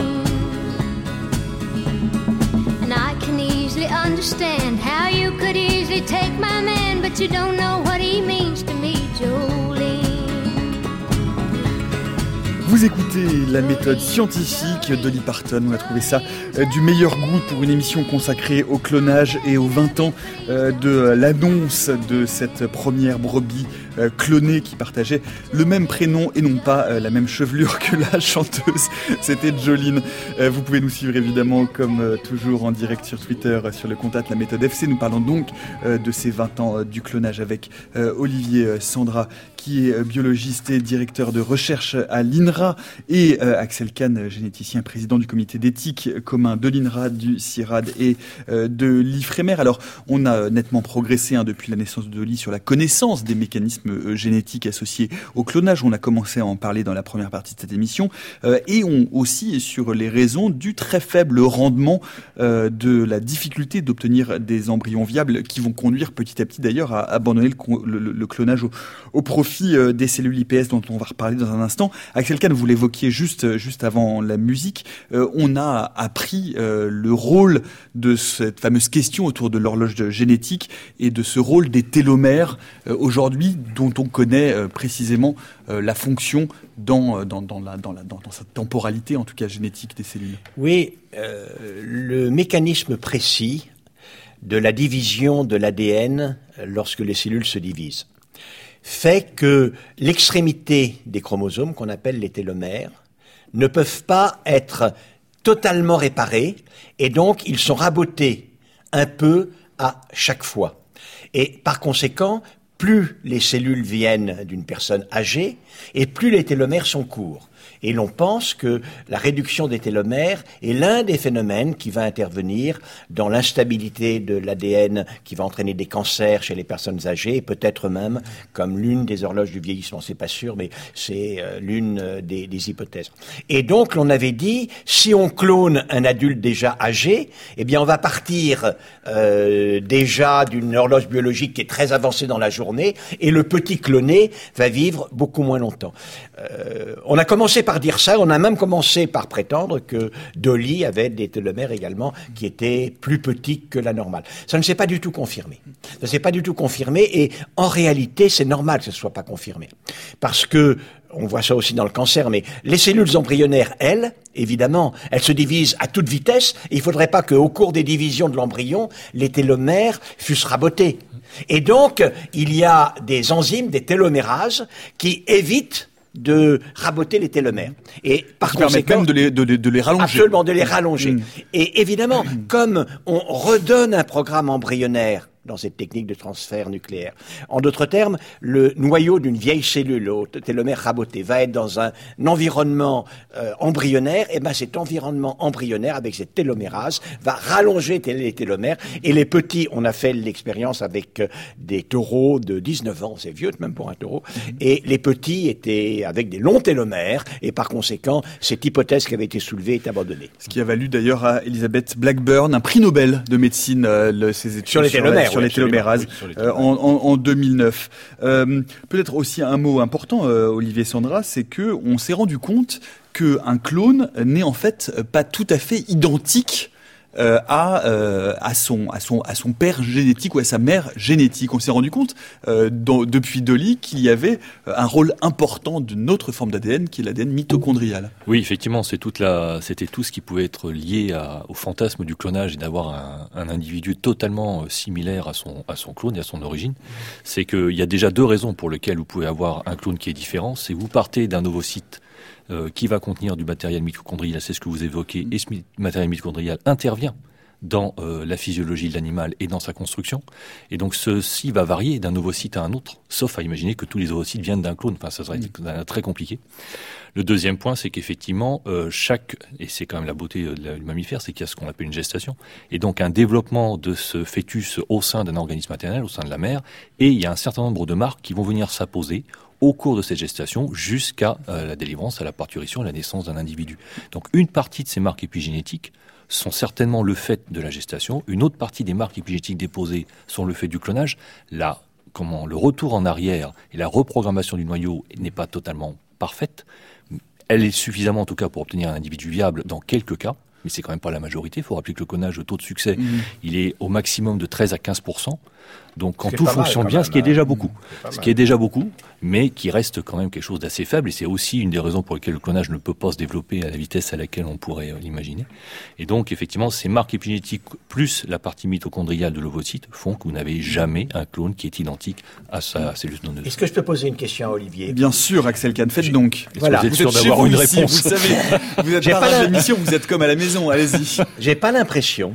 And I can easily understand how you could easily take my man, but you don't know what he means to me, Jolene. Vous écoutez la méthode scientifique Dolly Parton. On a trouvé ça euh, du meilleur goût pour une émission consacrée au clonage et aux vingt ans euh, de l'annonce de cette première brebis euh, clonée qui partageait le même prénom et non pas euh, la même chevelure que la chanteuse. C'était Jolene. Euh, vous pouvez nous suivre évidemment comme euh, toujours en direct sur Twitter, euh, sur le contact La Méthode F C. Nous parlons donc euh, de ces vingt ans euh, du clonage avec euh, Olivier euh, Sandra, qui est euh, biologiste et directeur de recherche à l'INRA, et euh, Axel Kahn, généticien, président du comité d'éthique commun de l'INRA, du CIRAD et euh, de l'IFREMER. Alors, on a nettement progressé hein, depuis la naissance de Dolly sur la connaissance des mécanismes euh, génétiques associés au clonage. On a commencé à en parler dans la première partie de cette émission, euh, et on aussi sur les raisons du très faible rendement, euh, de la difficulté d'obtenir des embryons viables qui vont conduire petit à petit d'ailleurs à abandonner le, le, le clonage au, au profit euh, des cellules I P S dont on va reparler dans un instant. Axel Kahn, vous l'évoquiez juste, juste avant la musique, euh, on a appris euh, le rôle de cette fameuse question autour de l'horloge génétique et de ce rôle des télomères euh, aujourd'hui, dont on connaît euh, précisément euh, la fonction dans, dans, dans, la, dans, la, dans, dans cette temporalité, en tout cas génétique des cellules. Oui, euh, le mécanisme précis de la division de l'A D N lorsque les cellules se divisent fait que l'extrémité des chromosomes, qu'on appelle les télomères, ne peuvent pas être totalement réparés, et donc ils sont rabotés un peu à chaque fois. Et par conséquent, plus les cellules viennent d'une personne âgée, et plus les télomères sont courts. Et l'on pense que la réduction des télomères est l'un des phénomènes qui va intervenir dans l'instabilité de l'A D N, qui va entraîner des cancers chez les personnes âgées, et peut-être même comme l'une des horloges du vieillissement. C'est pas sûr, mais c'est euh, l'une des, des hypothèses. Et donc, l'on avait dit, si on clone un adulte déjà âgé, eh bien, on va partir euh, déjà d'une horloge biologique qui est très avancée dans la journée, et le petit cloné va vivre beaucoup moins longtemps. Euh, on a commencé par dire ça, on a même commencé par prétendre que Dolly avait des télomères également qui étaient plus petits que la normale. Ça ne s'est pas du tout confirmé. Ça ne s'est pas du tout confirmé, et en réalité, c'est normal que ce ne soit pas confirmé. Parce que, on voit ça aussi dans le cancer, mais les cellules embryonnaires, elles, évidemment, elles se divisent à toute vitesse, et il ne faudrait pas qu'au cours des divisions de l'embryon, les télomères fussent rabotés. Et donc, il y a des enzymes, des télomérases, qui évitent de raboter les télomères. Et par qui permettent même de les, de, de les rallonger. Absolument, de les rallonger. Mmh. Et évidemment, mmh. comme on redonne un programme embryonnaire dans cette technique de transfert nucléaire. En d'autres termes, le noyau d'une vieille cellule au télomère raboté va être dans un environnement euh, embryonnaire, et ben cet environnement embryonnaire avec cette télomérase va rallonger les télomères, et les petits, on a fait l'expérience avec euh, des taureaux de dix-neuf ans, c'est vieux même pour un taureau, et les petits étaient avec des longs télomères, et par conséquent, cette hypothèse qui avait été soulevée est abandonnée. Ce qui a valu d'ailleurs à Elizabeth Blackburn un prix Nobel de médecine, euh, le, ses études sur les télomères. Sur les télomérases, oui, sur les télomères. Euh, en, en, en deux mille neuf. Euh, peut-être aussi un mot important, euh, Olivier Sandra, c'est que on s'est rendu compte qu'un clone n'est en fait pas tout à fait identique euh, à, euh, à, son, à, son, à son père génétique ou à sa mère génétique. On s'est rendu compte euh, dans, depuis Dolly qu'il y avait un rôle important d'une autre forme d'A D N qui est l'A D N mitochondrial. Oui, effectivement, c'est toute la, c'était tout ce qui pouvait être lié à, au fantasme du clonage et d'avoir un, un individu totalement similaire à son, à son clone et à son origine. C'est qu'il y a déjà deux raisons pour lesquelles vous pouvez avoir un clone qui est différent. C'est que vous partez d'un ovocyte Euh, qui va contenir du matériel mitochondrial, c'est ce que vous évoquez, et ce matériel mitochondrial intervient dans euh, la physiologie de l'animal et dans sa construction. Et donc ceci va varier d'un ovocyte à un autre, sauf à imaginer que tous les ovocytes viennent d'un clone. Enfin, ça serait mmh. très compliqué. Le deuxième point, c'est qu'effectivement, euh, chaque, et c'est quand même la beauté du mammifère, c'est qu'il y a ce qu'on appelle une gestation, et donc un développement de ce fœtus au sein d'un organisme maternel, au sein de la mère, et il y a un certain nombre de marques qui vont venir s'apposer au cours de cette gestation jusqu'à euh, la délivrance, à la parturition, à la naissance d'un individu. Donc une partie de ces marques épigénétiques sont certainement le fait de la gestation, une autre partie des marques épigénétiques déposées sont le fait du clonage. Là, comment le retour en arrière et la reprogrammation du noyau n'est pas totalement parfaite. Elle est suffisamment en tout cas pour obtenir un individu viable dans quelques cas, mais c'est quand même pas la majorité. Il faut rappeler que le clonage, le taux de succès, mmh. il est au maximum de treize à quinze pour cent. Donc quand tout fonctionne bien, ce qui est déjà beaucoup, ce qui est déjà beaucoup, mais qui reste quand même quelque chose d'assez faible, et c'est aussi une des raisons pour lesquelles le clonage ne peut pas se développer à la vitesse à laquelle on pourrait l'imaginer. Et donc effectivement, ces marques épigénétiques plus la partie mitochondriale de l'ovocyte font que vous n'avez jamais un clone qui est identique à sa cellule donneuse. Est-ce que je peux poser une question à Olivier ? Bien sûr, Axel Kahn, faites donc. Voilà. Vous êtes sûr d'avoir une ici, réponse. Vous savez, vous êtes pas à l'émission, vous êtes comme à la maison, allez-y. J'ai pas l'impression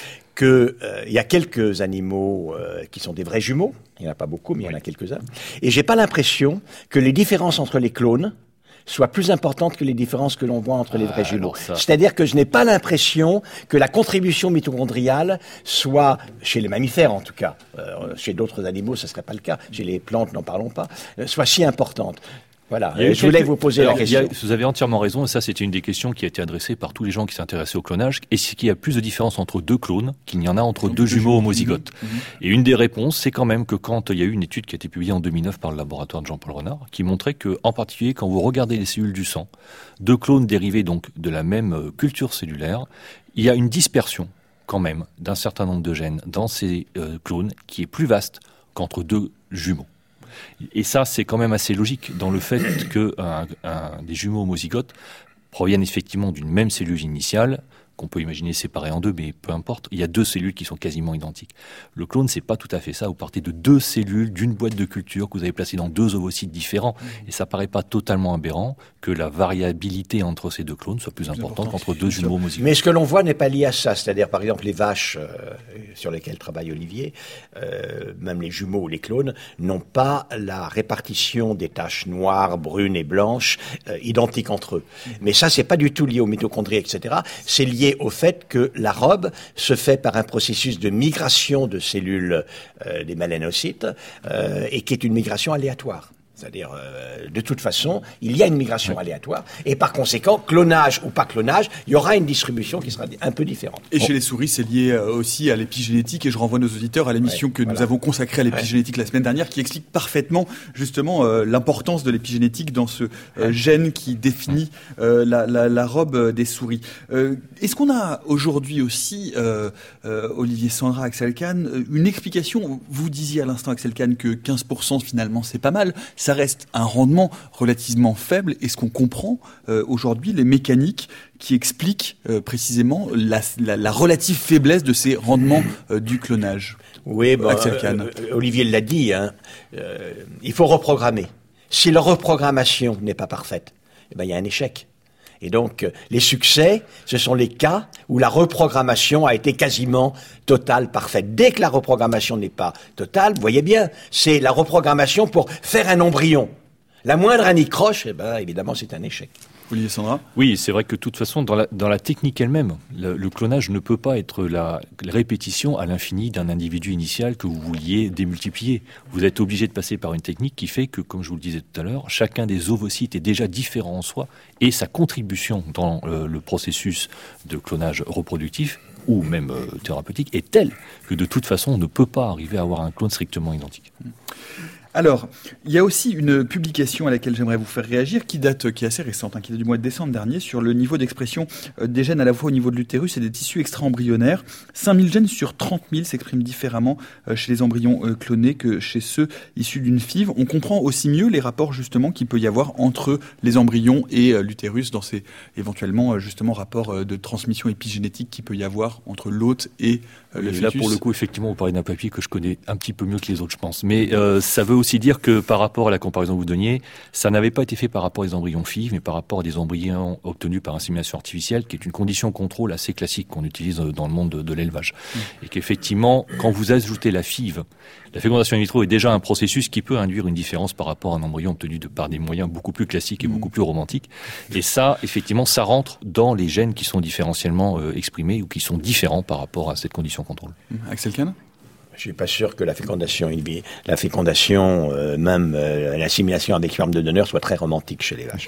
que euh, il y a quelques animaux euh, qui sont des vrais jumeaux, il n'y en a pas beaucoup, mais il y en a quelques-uns, et j'ai pas l'impression que les différences entre les clones soient plus importantes que les différences que l'on voit entre les vrais ah, jumeaux. Ça... C'est-à-dire que je n'ai pas l'impression que la contribution mitochondriale soit, chez les mammifères en tout cas, euh, chez d'autres animaux ce ne serait pas le cas, chez les plantes n'en parlons pas, euh, soit si importante. Voilà, je voulais quelques... vous poser Alors, la question. A, vous avez entièrement raison, et ça c'était une des questions qui a été adressée par tous les gens qui s'intéressaient au clonage. Est-ce qu'il y a plus de différence entre deux clones qu'il n'y en a entre deux jumeaux homozygotes ? mmh. Et une des réponses, c'est quand même que quand il y a eu une étude qui a été publiée en deux mille neuf par le laboratoire de Jean-Paul Renard, qui montrait que, en particulier, quand vous regardez les cellules du sang, deux clones dérivés donc de la même culture cellulaire, il y a une dispersion quand même d'un certain nombre de gènes dans ces euh, clones qui est plus vaste qu'entre deux jumeaux. Et ça, c'est quand même assez logique dans le fait que un, un, des jumeaux homozygotes proviennent effectivement d'une même cellule initiale, qu'on peut imaginer séparée en deux, mais peu importe. Il y a deux cellules qui sont quasiment identiques. Le clone, c'est pas tout à fait ça. Vous partez de deux cellules, d'une boîte de culture que vous avez placées dans deux ovocytes différents. Mmh. Et ça paraît pas totalement aberrant que la variabilité entre ces deux clones soit plus, plus importante qu'entre deux jumeaux homozygotes. Mais ce que l'on voit n'est pas lié à ça. C'est-à-dire, par exemple, les vaches euh, sur lesquelles travaille Olivier, euh, même les jumeaux ou les clones, n'ont pas la répartition des taches noires, brunes et blanches euh, identiques entre eux. Mmh. Mais ça, c'est pas du tout lié aux mitochondries, et cetera. C'est lié au fait que la robe se fait par un processus de migration de cellules euh, des mélanocytes euh, et qui est une migration aléatoire. C'est-à-dire, euh, de toute façon, il y a une migration ouais. aléatoire, et par conséquent, clonage ou pas clonage, il y aura une distribution qui sera un peu différente. Et bon. Chez les souris, c'est lié euh, aussi à l'épigénétique, et je renvoie nos auditeurs à l'émission ouais, que voilà. nous avons consacrée à l'épigénétique ouais. la semaine dernière, qui explique parfaitement, justement, euh, l'importance de l'épigénétique dans ce euh, ouais. gène qui définit euh, la, la, la robe des souris. Euh, est-ce qu'on a aujourd'hui aussi, euh, euh, Olivier Sandra, Axel Kahn, une explication? Vous disiez à l'instant, Axel Kahn, que quinze pour cent finalement, c'est pas mal. Ça reste un rendement relativement faible. Est-ce qu'on comprend euh, aujourd'hui les mécaniques qui expliquent euh, précisément la, la, la relative faiblesse de ces rendements euh, du clonage? Oui, bah, Axel Kahn. Euh, Olivier l'a dit, hein, euh, il faut reprogrammer. Si la reprogrammation n'est pas parfaite, eh ben, il y a un échec. Et donc, les succès, ce sont les cas où la reprogrammation a été quasiment totale, parfaite. Dès que la reprogrammation n'est pas totale, vous voyez bien, c'est la reprogrammation pour faire un embryon. La moindre anicroche, eh ben, évidemment, c'est un échec. Olivier Sandra ? Oui, c'est vrai que de toute façon, dans la, dans la technique elle-même, le, le clonage ne peut pas être la, la répétition à l'infini d'un individu initial que vous vouliez démultiplier. Vous êtes obligé de passer par une technique qui fait que, comme je vous le disais tout à l'heure, chacun des ovocytes est déjà différent en soi, et sa contribution dans le, le processus de clonage reproductif ou même euh, thérapeutique est telle que de toute façon, on ne peut pas arriver à avoir un clone strictement identique. Alors, il y a aussi une publication à laquelle j'aimerais vous faire réagir, qui date, qui est assez récente, hein, qui date du mois de décembre dernier, sur le niveau d'expression euh, des gènes à la fois au niveau de l'utérus et des tissus extra-embryonnaires. cinq mille gènes sur trente mille s'expriment différemment euh, chez les embryons euh, clonés que chez ceux issus d'une F I V. On comprend aussi mieux les rapports justement qu'il peut y avoir entre les embryons et euh, l'utérus dans ces éventuellement euh, justement rapports euh, de transmission épigénétique qu'il peut y avoir entre l'hôte et euh, le et fœtus. Là, pour le coup, effectivement, vous parlez d'un papier que je connais un petit peu mieux que les autres, je pense. Mais euh, ça veut aussi dire que par rapport à la comparaison que vous donniez, ça n'avait pas été fait par rapport aux embryons F I V, mais par rapport à des embryons obtenus par insémination artificielle, qui est une condition contrôle assez classique qu'on utilise dans le monde de, de l'élevage. Mmh. Et qu'effectivement, quand vous ajoutez la F I V, la fécondation in vitro est déjà un processus qui peut induire une différence par rapport à un embryon obtenu de, par des moyens beaucoup plus classiques et mmh. beaucoup plus romantiques. Et ça, effectivement, ça rentre dans les gènes qui sont différentiellement euh, exprimés ou qui sont différents par rapport à cette condition contrôle. Mmh. Axel Kahn ? Je suis pas sûr que la fécondation, la fécondation, euh, même euh, l'assimilation avec sperme de donneur soit très romantique chez les vaches.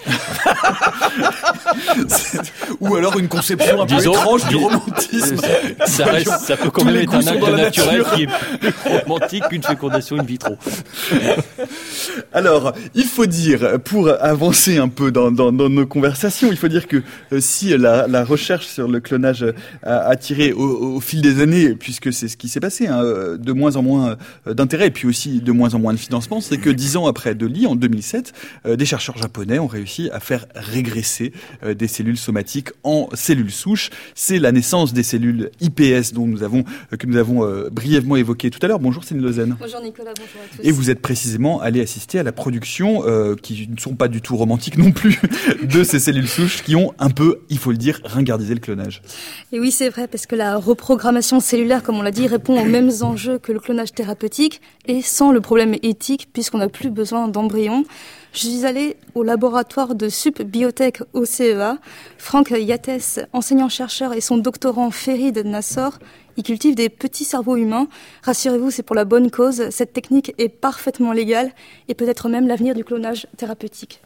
Ou alors une conception un peu Disons, étrange du romantisme. Ça, ça, reste, ça peut quand même être un acte naturel nature. Qui est plus romantique qu'une fécondation in vitro. Alors, il faut dire, pour avancer un peu dans, dans, dans nos conversations, il faut dire que euh, si la, la recherche sur le clonage a attiré au, au fil des années, puisque c'est ce qui s'est passé, hein, euh, de moins en moins euh, d'intérêt et puis aussi de moins en moins de financement, c'est que dix ans après Dolly, en deux mille sept, euh, des chercheurs japonais ont réussi à faire régresser euh, des cellules somatiques en cellules souches. C'est la naissance des cellules I P S dont nous avons, euh, que nous avons euh, brièvement évoqué tout à l'heure. Bonjour Céline Lausanne. Bonjour Nicolas, bonjour à tous. Et vous êtes précisément allé assister à la production, euh, qui ne sont pas du tout romantiques non plus, de ces cellules souches qui ont un peu, il faut le dire, ringardisé le clonage. Et oui, c'est vrai, parce que la reprogrammation cellulaire, comme on l'a dit, répond aux mêmes enjeux que le clonage thérapeutique et sans le problème éthique, puisqu'on n'a plus besoin d'embryons. Je suis allée au laboratoire de Sup Biotech au C E A. Franck Yates, enseignant-chercheur, et son doctorant Ferid Nassor, ils cultivent des petits cerveaux humains. Rassurez-vous, c'est pour la bonne cause. Cette technique est parfaitement légale et peut-être même l'avenir du clonage thérapeutique.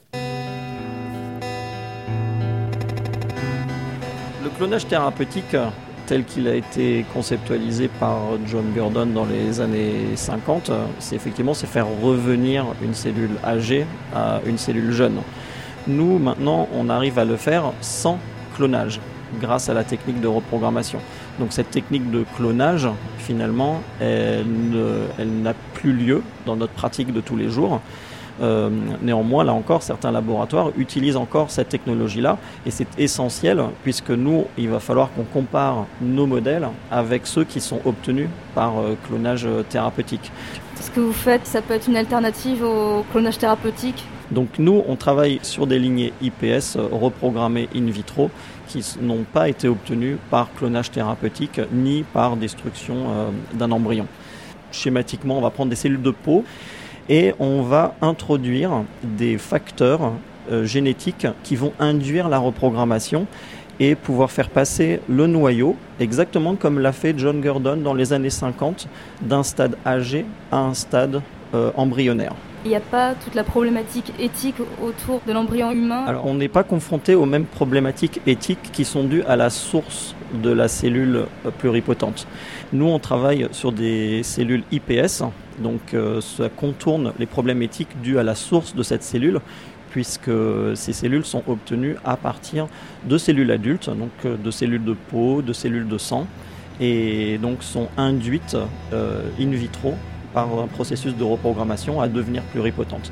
Le clonage thérapeutique, tel qu'il a été conceptualisé par John Gurdon dans les années cinquante, c'est effectivement c'est faire revenir une cellule âgée à une cellule jeune. Nous, maintenant, on arrive à le faire sans clonage, grâce à la technique de reprogrammation. Donc cette technique de clonage, finalement, elle, ne, elle n'a plus lieu dans notre pratique de tous les jours. Euh, néanmoins, là encore, certains laboratoires utilisent encore cette technologie-là et c'est essentiel puisque nous, il va falloir qu'on compare nos modèles avec ceux qui sont obtenus par euh, clonage thérapeutique. Ce que vous faites, ça peut être une alternative au clonage thérapeutique ? Donc nous, on travaille sur des lignées I P S euh, reprogrammées in vitro qui n'ont pas été obtenues par clonage thérapeutique ni par destruction euh, d'un embryon. Schématiquement, on va prendre des cellules de peau et on va introduire des facteurs euh, génétiques qui vont induire la reprogrammation et pouvoir faire passer le noyau, exactement comme l'a fait John Gurdon dans les années cinquante, d'un stade âgé à un stade euh, embryonnaire. Il n'y a pas toute la problématique éthique autour de l'embryon humain ? Alors, on n'est pas confronté aux mêmes problématiques éthiques qui sont dues à la source de la cellule pluripotente. Nous, on travaille sur des cellules I P S, donc euh, ça contourne les problèmes éthiques dus à la source de cette cellule, puisque ces cellules sont obtenues à partir de cellules adultes, donc euh, de cellules de peau, de cellules de sang, et donc sont induites euh, in vitro par un processus de reprogrammation à devenir pluripotentes.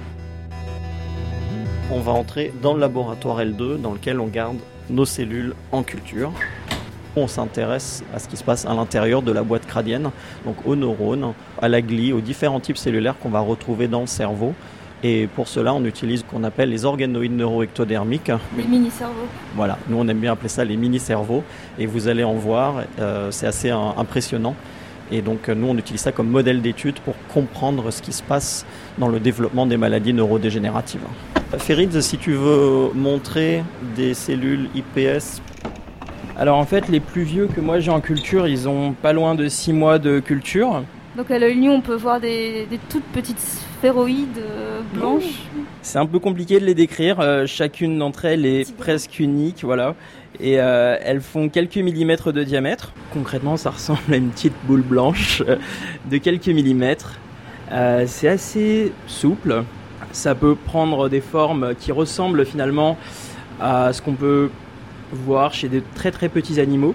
On va entrer dans le laboratoire L deux dans lequel on garde nos cellules en culture. On s'intéresse à ce qui se passe à l'intérieur de la boîte crânienne, donc aux neurones, à la glie, aux différents types cellulaires qu'on va retrouver dans le cerveau. Et pour cela, on utilise ce qu'on appelle les organoïdes neuroectodermiques. Les mini-cerveaux. Voilà, nous on aime bien appeler ça les mini-cerveaux. Et vous allez en voir, euh, c'est assez euh, impressionnant. Et donc nous on utilise ça comme modèle d'étude pour comprendre ce qui se passe dans le développement des maladies neurodégénératives. Ferid, si tu veux montrer des cellules I P S. Alors en fait les plus vieux que moi j'ai en culture, ils ont pas loin de six mois de culture. Donc à l'œil nu on peut voir des, des toutes petites sphéroïdes euh, blanches. C'est un peu compliqué de les décrire, euh, chacune d'entre elles est presque unique, voilà. Et euh, elles font quelques millimètres de diamètre. Concrètement, ça ressemble à une petite boule blanche euh, de quelques millimètres. Euh, c'est assez souple. Ça peut prendre des formes qui ressemblent finalement à ce qu'on peut voir chez des très très petits animaux.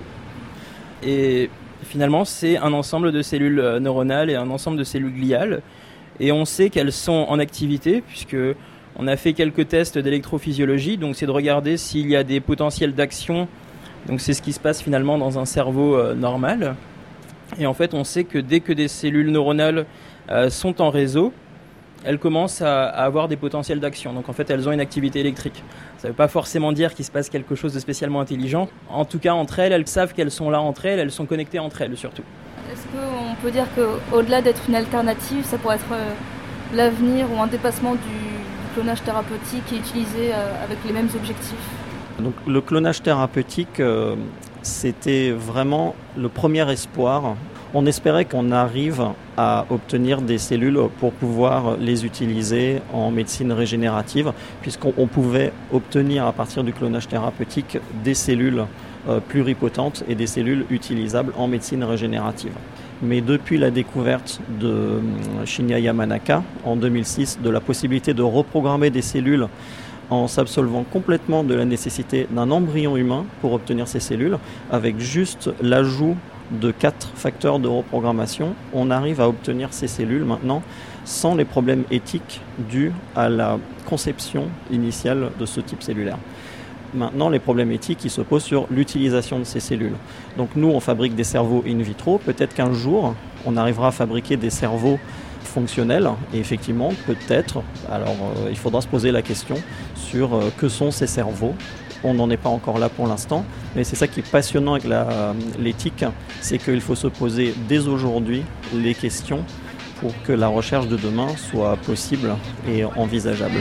Et finalement, c'est un ensemble de cellules neuronales et un ensemble de cellules gliales. Et on sait qu'elles sont en activité puisque on a fait quelques tests d'électrophysiologie, donc c'est de regarder s'il y a des potentiels d'action. Donc c'est ce qui se passe finalement dans un cerveau euh, normal. Et en fait, on sait que dès que des cellules neuronales euh, sont en réseau, elles commencent à, à avoir des potentiels d'action. Donc en fait, elles ont une activité électrique. Ça ne veut pas forcément dire qu'il se passe quelque chose de spécialement intelligent. En tout cas, entre elles, elles savent qu'elles sont là entre elles, elles sont connectées entre elles surtout. Est-ce qu'on peut dire qu'au-delà d'être une alternative, ça pourrait être euh, l'avenir ou un dépassement du clonage thérapeutique est utilisé euh, avec les mêmes objectifs? Donc, le clonage thérapeutique, euh, c'était vraiment le premier espoir. On espérait qu'on arrive à obtenir des cellules pour pouvoir les utiliser en médecine régénérative, puisqu'on pouvait obtenir à partir du clonage thérapeutique des cellules euh, pluripotentes et des cellules utilisables en médecine régénérative. Mais depuis la découverte de Shinya Yamanaka en deux mille six de la possibilité de reprogrammer des cellules en s'absolvant complètement de la nécessité d'un embryon humain pour obtenir ces cellules, avec juste l'ajout de quatre facteurs de reprogrammation, on arrive à obtenir ces cellules maintenant sans les problèmes éthiques dus à la conception initiale de ce type cellulaire. Maintenant, les problèmes éthiques, ils se posent sur l'utilisation de ces cellules. Donc nous, on fabrique des cerveaux in vitro. Peut-être qu'un jour, on arrivera à fabriquer des cerveaux fonctionnels. Et effectivement, peut-être, alors euh, il faudra se poser la question sur euh, que sont ces cerveaux. On n'en est pas encore là pour l'instant, mais c'est ça qui est passionnant avec la, l'éthique, c'est qu'il faut se poser dès aujourd'hui les questions pour que la recherche de demain soit possible et envisageable.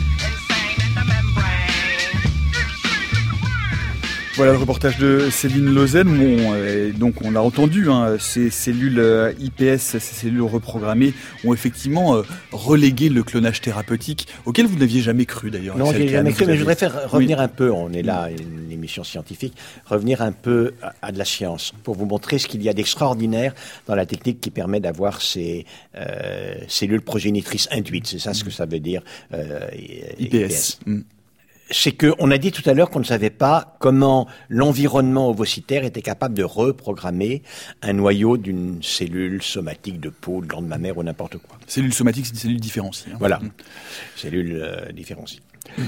Voilà le reportage de Céline Lausanne. Bon, euh, donc on l'a entendu, hein, ces cellules euh, I P S, ces cellules reprogrammées ont effectivement euh, relégué le clonage thérapeutique, auquel vous n'aviez jamais cru d'ailleurs. Non, je n'ai jamais cru, mais je voudrais faire revenir oui. un peu, on est là, une émission scientifique, revenir un peu à, à de la science, pour vous montrer ce qu'il y a d'extraordinaire dans la technique qui permet d'avoir ces euh, cellules progénitrices induites. C'est ça ce que ça veut dire, euh, I P S. Mm. C'est qu'on a dit tout à l'heure qu'on ne savait pas comment l'environnement ovocytaire était capable de reprogrammer un noyau d'une cellule somatique de peau, de glande mammaire ou n'importe quoi. Cellule somatique, c'est une cellule différenciée. Hein. Voilà, mmh. cellule euh, différenciée. Mmh.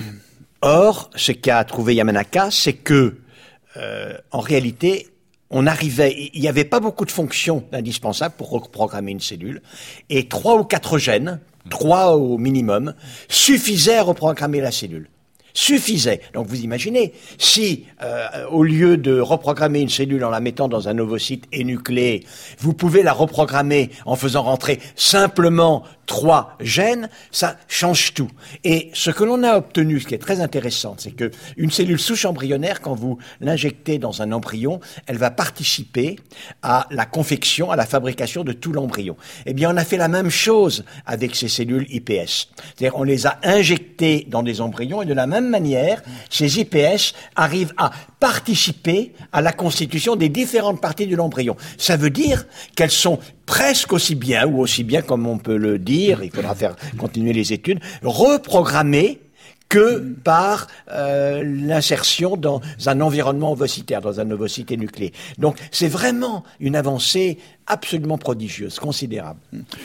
Or, ce qu'a trouvé Yamanaka, c'est que, euh, en réalité, on arrivait, il n'y avait pas beaucoup de fonctions indispensables pour reprogrammer une cellule, et trois ou quatre gènes, trois au minimum, suffisaient à reprogrammer la cellule. Suffisait. Donc vous imaginez, si euh, au lieu de reprogrammer une cellule en la mettant dans un ovocyte énucléé, vous pouvez la reprogrammer en faisant rentrer simplement trois gènes, ça change tout. Et ce que l'on a obtenu, ce qui est très intéressant, c'est que une cellule souche embryonnaire, quand vous l'injectez dans un embryon, elle va participer à la confection, à la fabrication de tout l'embryon. Eh bien, on a fait la même chose avec ces cellules I P S. C'est-à-dire, on les a injectées dans des embryons et de la même manière, ces I P S arrivent à participer à la constitution des différentes parties de l'embryon. Ça veut dire qu'elles sont presque aussi bien, ou aussi bien comme on peut le dire, il faudra faire continuer les études, reprogrammées que par euh, l'insertion dans un environnement ovocytaire, dans un ovocyte énucléé. Donc c'est vraiment une avancée absolument prodigieuse, considérable.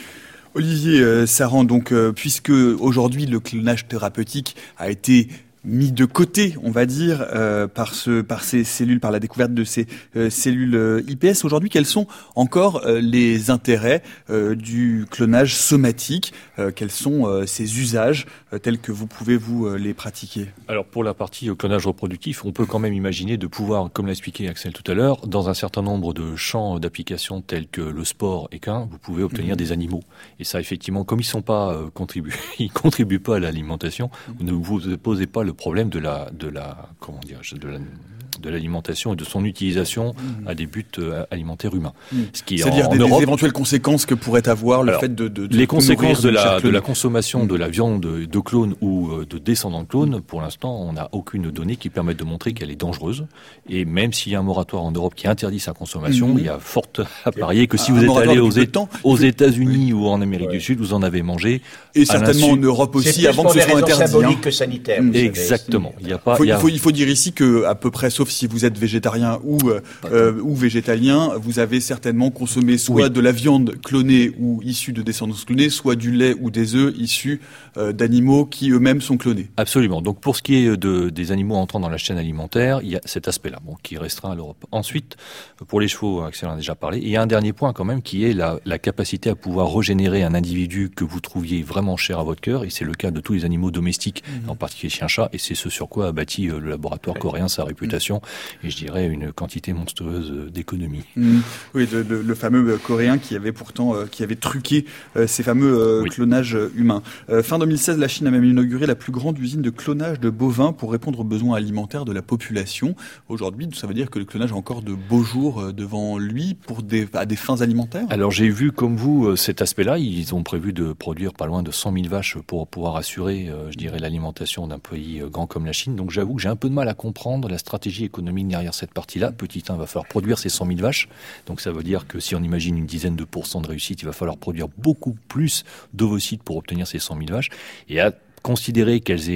Olivier euh, Saran, donc euh, puisque aujourd'hui le clonage thérapeutique a été mis de côté, on va dire, euh, par ce, par ces cellules, par la découverte de ces euh, cellules euh, I P S. Aujourd'hui, quels sont encore euh, les intérêts euh, du clonage somatique? euh, Quels sont euh, ses usages euh, tels que vous pouvez vous euh, les pratiquer? Alors pour la partie clonage reproductif, on peut quand même imaginer de pouvoir, comme l'a expliqué Axel tout à l'heure, dans un certain nombre de champs d'application tels que le sport équin, vous pouvez obtenir mmh. des animaux. Et ça, effectivement, comme ils sont pas euh, contribuent, ils contribuent pas à l'alimentation, mmh. ne vous posez pas le le problème de la, de la, comment dire, de la, de l'alimentation et de son utilisation mmh. à des buts euh, alimentaires humains. Mmh. Ce qui C'est-à-dire en, des, en Europe, des éventuelles conséquences que pourrait avoir le alors, fait de, de, de les conséquences de la, de la consommation mmh. de la viande de, de clones ou de descendants de clones. Mmh. Pour l'instant, on n'a aucune donnée qui permette de montrer qu'elle est dangereuse. Et même s'il y a un moratoire en Europe qui interdit sa consommation, mmh. il y a fort à parier que si un vous êtes allé aux, éta- aux États-Unis oui. ou en Amérique ouais. du Sud, vous en avez mangé. Et certainement en Europe aussi, avant que ce soit interdit. C'est symbolique hein. que sanitaire. Mmh. Exactement. Il y a pas. Faut, il, y a... il, faut, il faut dire ici que à peu près, sauf si vous êtes végétarien ou euh, ou végétalien, vous avez certainement consommé soit oui. de la viande clonée ou issue de descendance clonée, soit du lait ou des œufs issus euh, d'animaux qui eux-mêmes sont clonés. Absolument. Donc pour ce qui est de des animaux entrant dans la chaîne alimentaire, il y a cet aspect-là, bon, qui restreint à l'Europe. Ensuite, pour les chevaux, Axel en a déjà parlé, il y a un dernier point quand même qui est la, la capacité à pouvoir régénérer un individu que vous trouviez vraiment cher à votre cœur, et c'est le cas de tous les animaux domestiques, mmh. en particulier chiens-chats, et c'est ce sur quoi a bâti le laboratoire coréen sa réputation, mmh. et je dirais une quantité monstrueuse d'économie. Mmh. Oui, le, le, le fameux coréen qui avait pourtant euh, qui avait truqué euh, ces fameux euh, oui. clonages humains. Euh, fin deux mille seize, la Chine a même inauguré la plus grande usine de clonage de bovins pour répondre aux besoins alimentaires de la population. Aujourd'hui, ça veut dire que le clonage a encore de beaux jours devant lui pour des, à des fins alimentaires? Alors j'ai vu comme vous cet aspect-là. Ils ont prévu de produire pas loin de cent mille vaches pour pouvoir assurer, euh, je dirais, l'alimentation d'un pays grand comme la Chine. Donc j'avoue que j'ai un peu de mal à comprendre la stratégie économique derrière cette partie-là. Petit un, va falloir produire ces cent mille vaches. Donc ça veut dire que si on imagine une dizaine de pourcents de réussite, il va falloir produire beaucoup plus d'ovocytes pour obtenir ces cent mille vaches. Et à considérer qu'elles aient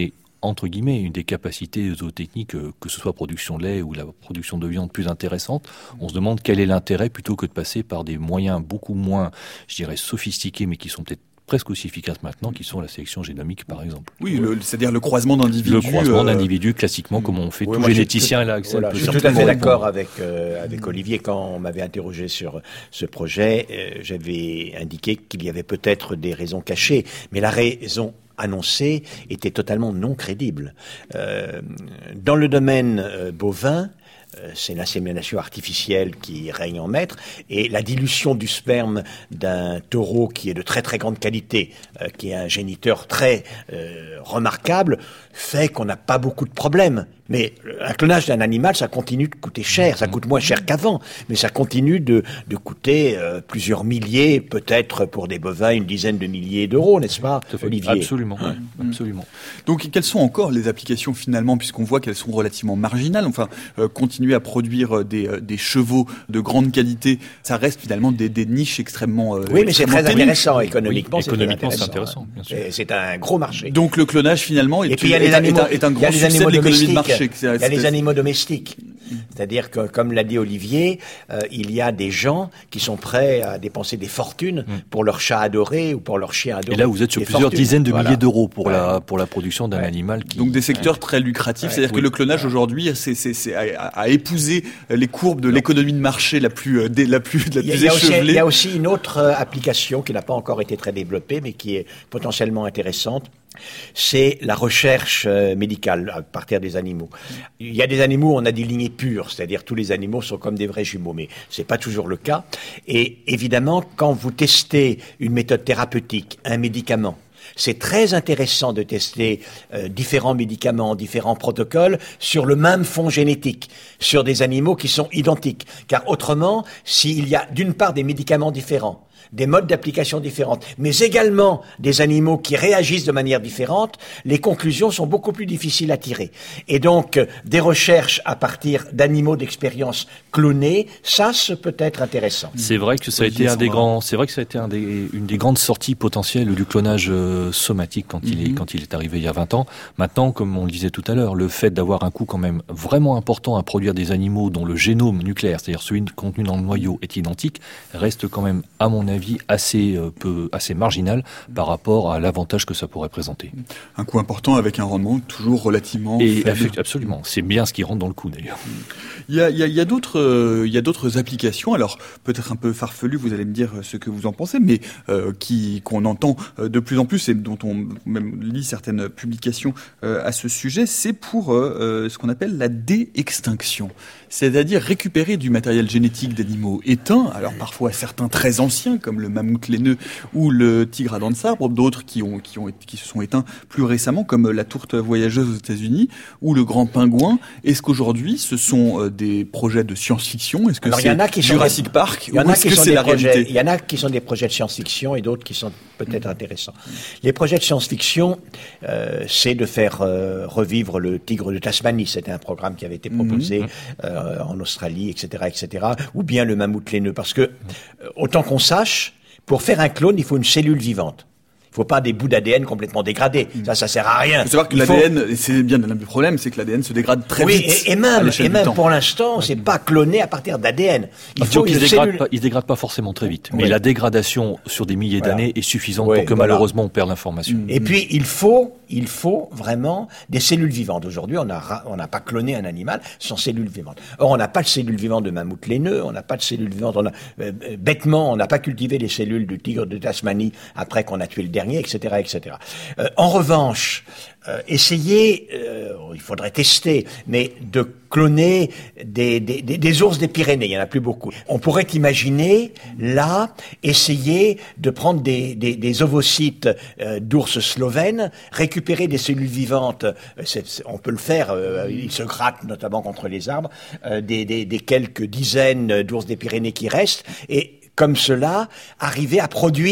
entre guillemets, une des capacités zootechniques, euh, que ce soit production de lait ou la production de viande plus intéressante, on se demande quel est l'intérêt plutôt que de passer par des moyens beaucoup moins, je dirais, sophistiqués, mais qui sont peut-être presque aussi efficaces maintenant, qui sont la sélection génomique, par exemple. Oui, le, c'est-à-dire le croisement d'individus. Le croisement euh... d'individus, classiquement, comme on fait oui, tout moi, généticien tout, là, Axel. Voilà, je suis tout à fait d'accord avec, euh, avec Olivier. Quand on m'avait interrogé sur ce projet, euh, j'avais indiqué qu'il y avait peut-être des raisons cachées, mais la raison annoncée était totalement non crédible. Euh, dans le domaine euh, bovin, c'est l'insémination artificielle qui règne en maître, et la dilution du sperme d'un taureau qui est de très très grande qualité, euh, qui est un géniteur très euh, remarquable, fait qu'on n'a pas beaucoup de problèmes. Mais un clonage d'un animal, ça continue de coûter cher, ça coûte moins cher qu'avant, mais ça continue de, de coûter euh, plusieurs milliers, peut-être pour des bovins une dizaine de milliers d'euros, n'est-ce pas, Olivier ? Absolument, ouais. Absolument. Donc quelles sont encore les applications finalement, puisqu'on voit qu'elles sont relativement marginales, enfin euh, continuer à produire des, euh, des chevaux de grande qualité, ça reste finalement des, des niches extrêmement euh, Oui, mais c'est très ténues. intéressant économiquement, oui, c'est, économiquement très c'est intéressant, intéressant, bien sûr. C'est, c'est un gros marché. Donc le clonage finalement est, Et puis, il y a est, les un, animaux, est, un, est un grand il y a les succès de animaux l'économie de domestiques. marché. Il y a les animaux domestiques. C'est-à-dire que, comme l'a dit Olivier, euh, il y a des gens qui sont prêts à dépenser des fortunes pour leur chat adoré ou pour leur chien adoré. Et là, vous êtes sur des plusieurs fortunes. dizaines de Voilà. milliers d'euros pour, ouais. la, pour la production d'un ouais. animal. Qui... Donc des secteurs ouais. très lucratifs, Ouais. c'est-à-dire Oui. que le clonage aujourd'hui, c'est, c'est, c'est à, à épouser les courbes de l'économie de marché la plus, euh, dé, la plus, la Il y, a, plus il, y a aussi, échevelée. il y a aussi une autre euh, application qui n'a pas encore été très développée, mais qui est potentiellement intéressante. C'est la recherche euh, médicale à partir des animaux. Il y a des animaux où on a des lignées pures, c'est-à-dire tous les animaux sont comme des vrais jumeaux, mais c'est pas toujours le cas. Et évidemment, quand vous testez une méthode thérapeutique, un médicament, c'est très intéressant de tester euh, différents médicaments, différents protocoles sur le même fond génétique, sur des animaux qui sont identiques. Car autrement, s'il y a d'une part des médicaments différents, des modes d'application différentes, mais également des animaux qui réagissent de manière différente, les conclusions sont beaucoup plus difficiles à tirer. Et donc, euh, des recherches à partir d'animaux d'expérience clonés, ça, ça peut être intéressant. C'est vrai que ça a été un des grands, c'est vrai que ça a été un des, une des grandes sorties potentielles du clonage euh, somatique quand il est, mm-hmm. quand il est arrivé il y a vingt ans. Maintenant, comme on le disait tout à l'heure, le fait d'avoir un coût quand même vraiment important à produire des animaux dont le génome nucléaire, c'est-à-dire celui contenu dans le noyau, est identique, reste quand même, à mon avis, assez euh, peu, assez marginal par rapport à l'avantage que ça pourrait présenter. Un coût important avec un rendement toujours relativement Et faible. Absolument, c'est bien ce qui rentre dans le coup d'ailleurs. Il y a, il y a, il y a d'autres, euh, il y a d'autres applications. Alors peut-être un peu farfelu, vous allez me dire ce que vous en pensez, mais euh, qui qu'on entend de plus en plus et dont on même lit certaines publications euh, à ce sujet, c'est pour euh, ce qu'on appelle la dé-extinction, c'est-à-dire récupérer du matériel génétique d'animaux éteints. Alors parfois certains très anciens comme le mammouth laineux ou le tigre à dents de sabre, d'autres qui ont qui ont qui se sont éteints plus récemment comme la tourte voyageuse aux États-Unis ou le grand pingouin. Est-ce qu'aujourd'hui ce sont euh, des projets de science-fiction? Est-ce que Alors, c'est y en a qui Jurassic sont des... Park y en ou a est-ce qui que sont c'est des la projets... réalité? Il y en a qui sont des projets de science-fiction et d'autres qui sont peut-être intéressants. Les projets de science-fiction, euh, c'est de faire euh, revivre le tigre de Tasmanie. C'était un programme qui avait été proposé mmh. euh, en Australie, et cetera, et cetera. Ou bien le mammouth laineux. Parce que, euh, autant qu'on sache, pour faire un clone, il faut une cellule vivante. Il ne faut pas des bouts d'A D N complètement dégradés. Mmh. Ça, ça sert à rien. Il faut savoir que il l'A D N, faut... c'est bien le problème, c'est que l'A D N se dégrade très oui, vite. Et, et même, et même pour l'instant, c'est pas cloné à partir d'A D N. Il faut qu'il ne se dégrade pas, il se dégrade pas forcément très vite. Mais oui. la dégradation sur des milliers voilà. d'années est suffisante oui, pour que voilà. malheureusement on perde l'information. Et mmh. puis, il faut, il faut vraiment des cellules vivantes. Aujourd'hui, on n'a on n'a pas cloné un animal sans cellules vivantes. Or, on n'a pas de cellules vivantes de mammouth laineux, on n'a pas de cellules vivantes, on a, euh, bêtement, on n'a pas cultivé les cellules du tigre de Tasmanie après qu'on a tué le dernier, et cetera, et cetera. Euh, en revanche, euh, essayez, euh, il faudrait tester, mais de cloner des, des, des, des ours des Pyrénées, il y en a plus beaucoup. On pourrait imaginer, là, essayer de prendre des, des, des ovocytes euh, d'ours slovènes, récupérer des cellules vivantes, c'est, c'est, on peut le faire, euh, ils se grattent notamment contre les arbres, euh, des, des, des quelques dizaines d'ours des Pyrénées qui restent, et comme cela, arriver à produire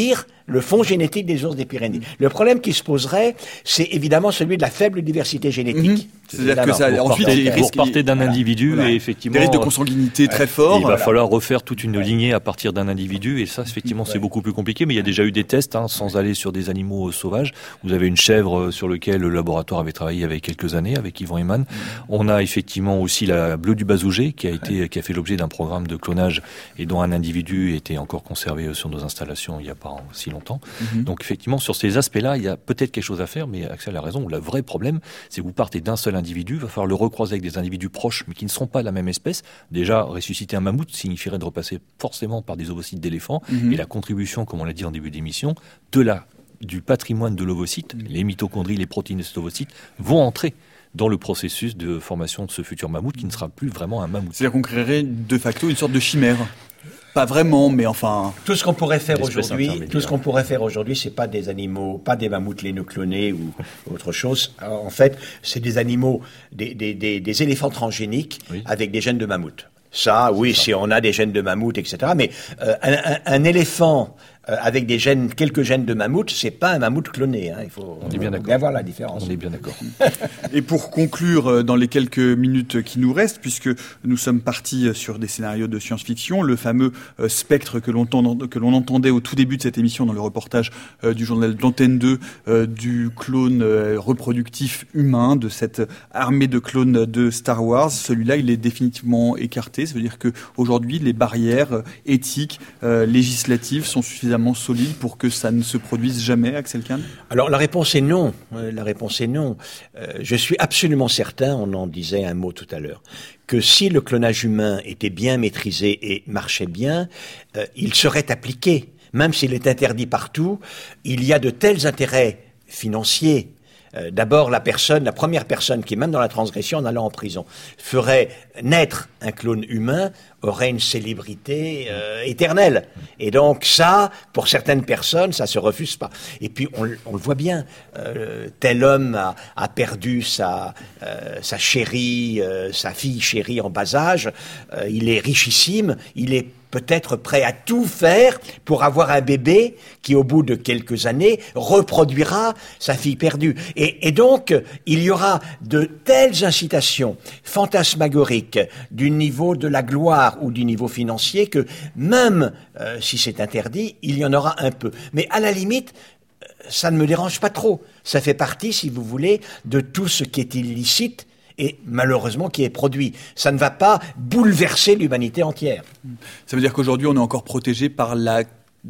le fonds génétique des ours des Pyrénées. Le problème qui se poserait, c'est évidemment celui de la faible diversité génétique. Mmh. C'est-à-dire que ça, vous ensuite, partez, les vous risques, repartez d'un voilà. individu Voilà. et effectivement... Des risques de consanguinité très forts. Il va Voilà. falloir refaire toute une lignée à partir d'un individu et ça, effectivement, c'est Ouais. beaucoup plus compliqué. Mais il y a déjà eu des tests, hein, sans aller sur des animaux euh, sauvages. Vous avez une chèvre sur laquelle le laboratoire avait travaillé il y avait quelques années avec Yvan Eman. Mmh. On a effectivement aussi la bleue du Bazougé qui a été, ouais. qui a fait l'objet d'un programme de clonage et dont un individu était encore conservé sur nos installations il n'y a pas si longtemps. Mmh. Donc effectivement, sur ces aspects-là, il y a peut-être quelque chose à faire, mais Axel a raison. Le vrai problème, c'est que vous partez d'un seul individu, il va falloir le recroiser avec des individus proches, mais qui ne sont pas de la même espèce. Déjà, ressusciter un mammouth signifierait de repasser forcément par des ovocytes d'éléphants, mmh. et la contribution, comme on l'a dit en début d'émission, de la, du patrimoine de l'ovocyte, mmh. les mitochondries, les protéines de cet ovocyte, vont entrer dans le processus de formation de ce futur mammouth qui ne sera plus vraiment un mammouth. C'est-à-dire qu'on créerait de facto une sorte de chimère. Pas vraiment, mais enfin... Tout ce qu'on pourrait faire aujourd'hui, tout ce qu'on pourrait faire aujourd'hui, c'est pas des animaux, pas des mammouths lénoclonés ou autre chose. Alors, en fait, c'est des animaux, des, des, des, des éléphants transgéniques oui. avec des gènes de mammouth. Ça, oui, ça. Si on a des gènes de mammouth, et cetera. Mais euh, un, un, un éléphant euh, avec des gènes, quelques gènes de mammouth, c'est pas un mammouth cloné. Hein. Il faut on est bien, d'accord. bien voir la différence. On est bien d'accord. Et pour conclure, dans les quelques minutes qui nous restent, puisque nous sommes partis sur des scénarios de science-fiction, le fameux euh, spectre que l'on, tend, que l'on entendait au tout début de cette émission dans le reportage euh, du journal d'Antenne deux, euh, du clone euh, reproductif humain, de cette armée de clones de Star Wars, celui-là, il est définitivement écarté. Ça veut dire qu'aujourd'hui, les barrières euh, éthiques, euh, législatives sont suffisamment solides pour que ça ne se produise jamais, Axel Kahn ? Alors la réponse est non. La réponse est non. Euh, je suis absolument certain, on en disait un mot tout à l'heure, que si le clonage humain était bien maîtrisé et marchait bien, euh, il serait appliqué. Même s'il est interdit partout, il y a de tels intérêts financiers. Euh, d'abord, la personne, la première personne qui, même dans la transgression, en allant en prison, ferait naître un clone humain, aurait une célébrité euh, éternelle. Et donc ça, pour certaines personnes, ça se refuse pas. Et puis, on, on le voit bien, euh, tel homme a, a perdu sa, euh, sa chérie, euh, sa fille chérie en bas âge, euh, il est richissime, il est peut-être prêt à tout faire pour avoir un bébé qui, au bout de quelques années, reproduira sa fille perdue. Et, et donc, il y aura de telles incitations fantasmagoriques du niveau de la gloire ou du niveau financier que même euh, si c'est interdit, il y en aura un peu. Mais à la limite, ça ne me dérange pas trop. Ça fait partie, si vous voulez, de tout ce qui est illicite et malheureusement qui est produit. Ça ne va pas bouleverser l'humanité entière. Ça veut dire qu'aujourd'hui, on est encore protégé par la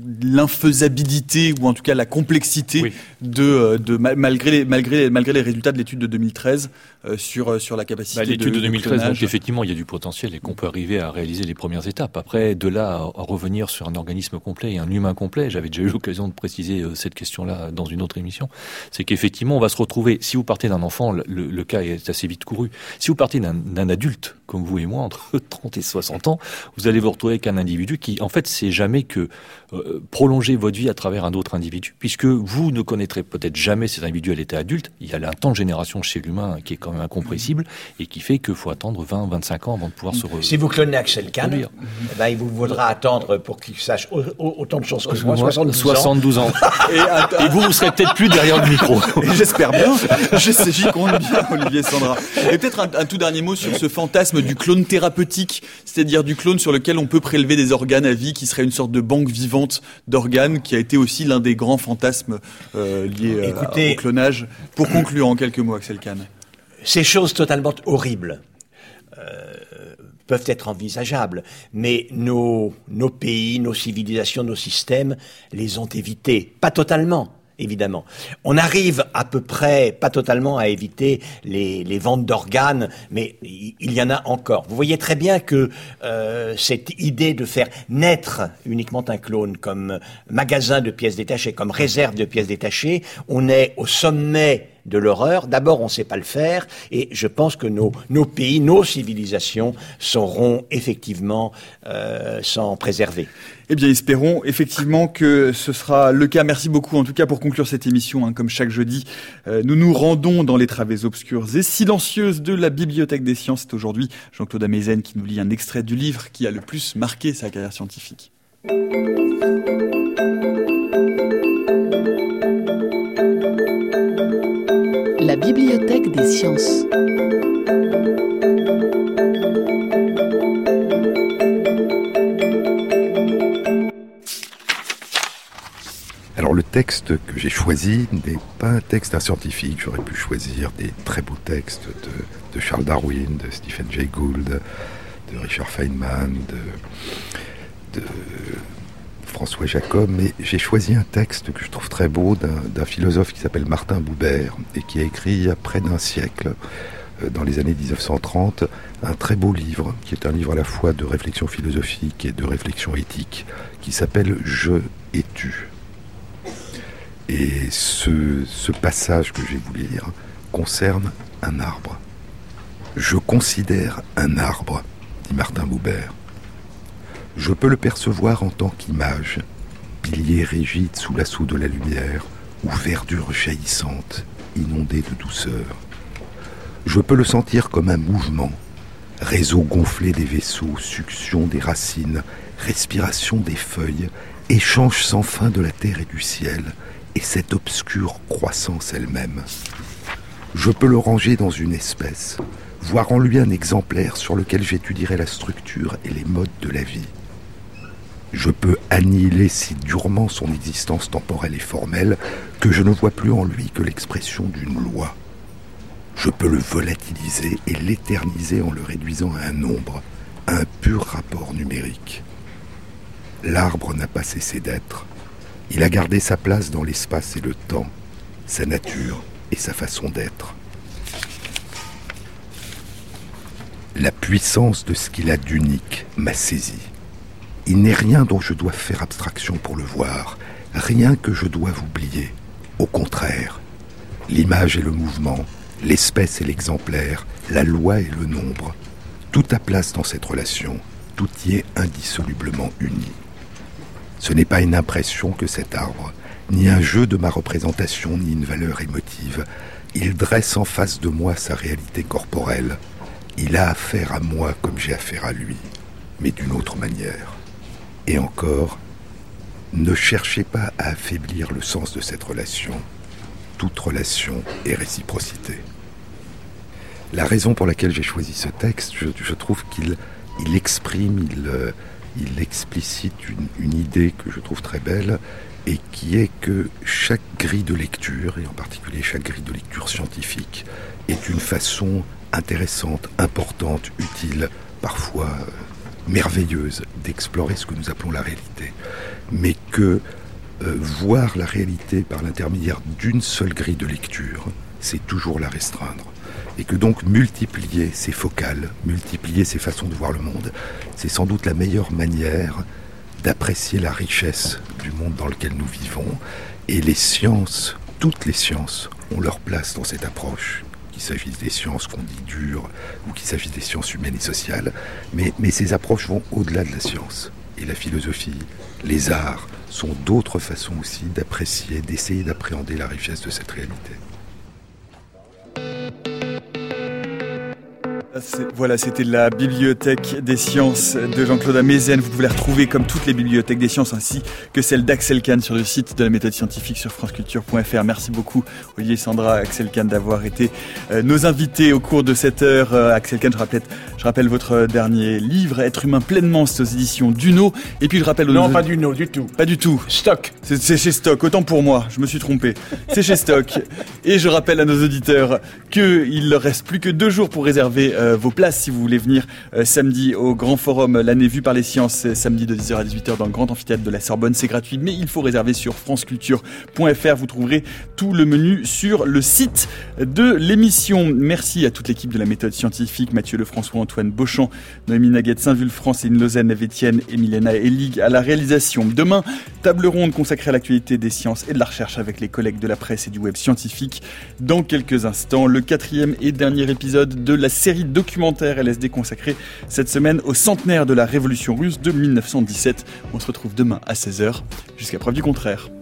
l'infaisabilité ou en tout cas la complexité oui. de, de malgré les malgré malgré les résultats de l'étude de deux mille treize euh, sur sur la capacité bah, l'étude de, de deux mille treize de donc effectivement il y a du potentiel et qu'on peut arriver à réaliser les premières étapes. Après de là à, à revenir sur un organisme complet et un humain complet, j'avais déjà eu l'occasion de préciser euh, cette question-là dans une autre émission, c'est qu'effectivement on va se retrouver, si vous partez d'un enfant, le, le cas est assez vite couru. Si vous partez d'un, d'un adulte comme vous et moi entre trente et soixante ans, vous allez vous retrouver avec un individu qui en fait c'est jamais que euh, prolonger votre vie à travers un autre individu, puisque vous ne connaîtrez peut-être jamais cet individu à l'état adulte. Il y a un temps de génération chez l'humain qui est quand même incompressible et qui fait qu'il faut attendre vingt, vingt-cinq ans avant de pouvoir se re... Si vous clonez Axel Kahn, eh ben, il vous faudra attendre pour qu'il sache autant de choses que moi, soixante-douze ans. Et, et vous, vous serez peut-être plus derrière le micro. J'espère bien. J'y compte bien, Olivier Sandra. Et peut-être un, un tout dernier mot sur ce fantasme du clone thérapeutique, c'est-à-dire du clone sur lequel on peut prélever des organes à vie, qui serait une sorte de banque vivante d'organes, qui a été aussi l'un des grands fantasmes euh, liés euh, Écoutez, au clonage. Pour conclure en quelques mots, Axel Kahn. Ces choses totalement horribles euh, peuvent être envisageables, mais nos, nos pays, nos civilisations, nos systèmes les ont évitées. Pas totalement. Évidemment. On arrive à peu près, pas totalement, à éviter les, les ventes d'organes, mais il y en a encore. Vous voyez très bien que euh, cette idée de faire naître uniquement un clone comme magasin de pièces détachées, comme réserve de pièces détachées, on est au sommet de l'horreur. D'abord, on ne sait pas le faire, et je pense que nos, nos pays, nos civilisations sauront effectivement euh, s'en préserver. Eh bien, espérons effectivement que ce sera le cas. Merci beaucoup, en tout cas, pour conclure cette émission. Hein, comme chaque jeudi, euh, nous nous rendons dans les travées obscures et silencieuses de la Bibliothèque des Sciences. C'est aujourd'hui Jean-Claude Amezen qui nous lit un extrait du livre qui a le plus marqué sa carrière scientifique. des sciences. Alors le texte que j'ai choisi n'est pas un texte d'un scientifique. J'aurais pu choisir des très beaux textes de, de Charles Darwin, de Stephen Jay Gould, de Richard Feynman, de, de François Jacob, mais j'ai choisi un texte que je trouve très beau d'un, d'un philosophe qui s'appelle Martin Buber et qui a écrit il y a près d'un siècle, dans les années dix-neuf cent trente, un très beau livre, qui est un livre à la fois de réflexion philosophique et de réflexion éthique, qui s'appelle « Je et tu ». Et ce, ce passage que je vais vous lire concerne un arbre. « Je considère un arbre », dit Martin Buber. « Je peux le percevoir en tant qu'image, pilier rigide sous l'assaut de la lumière, ou verdure jaillissante, inondée de douceur. Je peux le sentir comme un mouvement, réseau gonflé des vaisseaux, succion des racines, respiration des feuilles, échange sans fin de la terre et du ciel, et cette obscure croissance elle-même. Je peux le ranger dans une espèce, voir en lui un exemplaire sur lequel j'étudierai la structure et les modes de la vie. Je peux annihiler si durement son existence temporelle et formelle que je ne vois plus en lui que l'expression d'une loi. Je peux le volatiliser et l'éterniser en le réduisant à un nombre, à un pur rapport numérique. L'arbre n'a pas cessé d'être. Il a gardé sa place dans l'espace et le temps, sa nature et sa façon d'être. La puissance de ce qu'il a d'unique m'a saisi. Il n'est rien dont je dois faire abstraction pour le voir, rien que je dois oublier. Au contraire, l'image et le mouvement, l'espèce et l'exemplaire, la loi et le nombre, tout a place dans cette relation, tout y est indissolublement uni. Ce n'est pas une impression que cet arbre, ni un jeu de ma représentation, ni une valeur émotive. Il dresse en face de moi sa réalité corporelle. Il a affaire à moi comme j'ai affaire à lui, mais d'une autre manière. Et encore, ne cherchez pas à affaiblir le sens de cette relation. Toute relation est réciprocité. La raison pour laquelle j'ai choisi ce texte, je, je trouve qu'il il exprime, il, euh, il explicite une, une idée que je trouve très belle, et qui est que chaque grille de lecture, et en particulier chaque grille de lecture scientifique, est une façon intéressante, importante, utile, parfois euh, merveilleuse d'explorer ce que nous appelons la réalité. Mais que euh, voir la réalité par l'intermédiaire d'une seule grille de lecture, c'est toujours la restreindre. Et que donc multiplier ses focales, multiplier ses façons de voir le monde, c'est sans doute la meilleure manière d'apprécier la richesse du monde dans lequel nous vivons. Et les sciences, toutes les sciences, ont leur place dans cette approche, qu'il s'agisse des sciences qu'on dit dures ou qu'il s'agisse des sciences humaines et sociales. Mais, mais ces approches vont au-delà de la science. Et la philosophie, les arts, sont d'autres façons aussi d'apprécier, d'essayer d'appréhender la richesse de cette réalité. Voilà, c'était la Bibliothèque des sciences de Jean-Claude Amezen. Vous pouvez la retrouver comme toutes les bibliothèques des sciences ainsi que celle d'Axel Kahn sur le site de la méthode scientifique sur franceculture point f r. Merci beaucoup Olivier, Sandra, Axel Kahn d'avoir été euh, nos invités au cours de cette heure. Euh, Axel Kahn, je rappelle, je rappelle votre dernier livre, Être humain pleinement, c'est aux éditions Duno. Et puis je rappelle... Non, nos... pas Duno, du tout. Pas du tout. Stock. C'est, c'est chez Stock, autant pour moi, je me suis trompé. C'est chez Stock. Et je rappelle à nos auditeurs qu'il leur reste plus que deux jours pour réserver euh, vos places si vous voulez venir euh, samedi au Grand Forum L'année vue par les sciences, samedi de dix heures à dix-huit heures dans le Grand Amphithéâtre de la Sorbonne. C'est gratuit, mais il faut réserver sur franceculture point f r. Vous trouverez tout le menu sur le site de l'émission. Merci à toute l'équipe de la méthode scientifique, Mathieu Lefrançois, Antoine Beauchamp, Noémie Naguette, Saint-Vulfranc, Céline Lausanne, Eve-Étienne et Milena Elig à la réalisation. Demain, table ronde consacrée à l'actualité des sciences et de la recherche avec les collègues de la presse et du web scientifique. Dans quelques instants, le quatrième et dernier épisode de la série documentaire L S D consacrée cette semaine au centenaire de la Révolution russe de mille neuf cent dix-sept. On se retrouve demain à seize heures, jusqu'à preuve du contraire.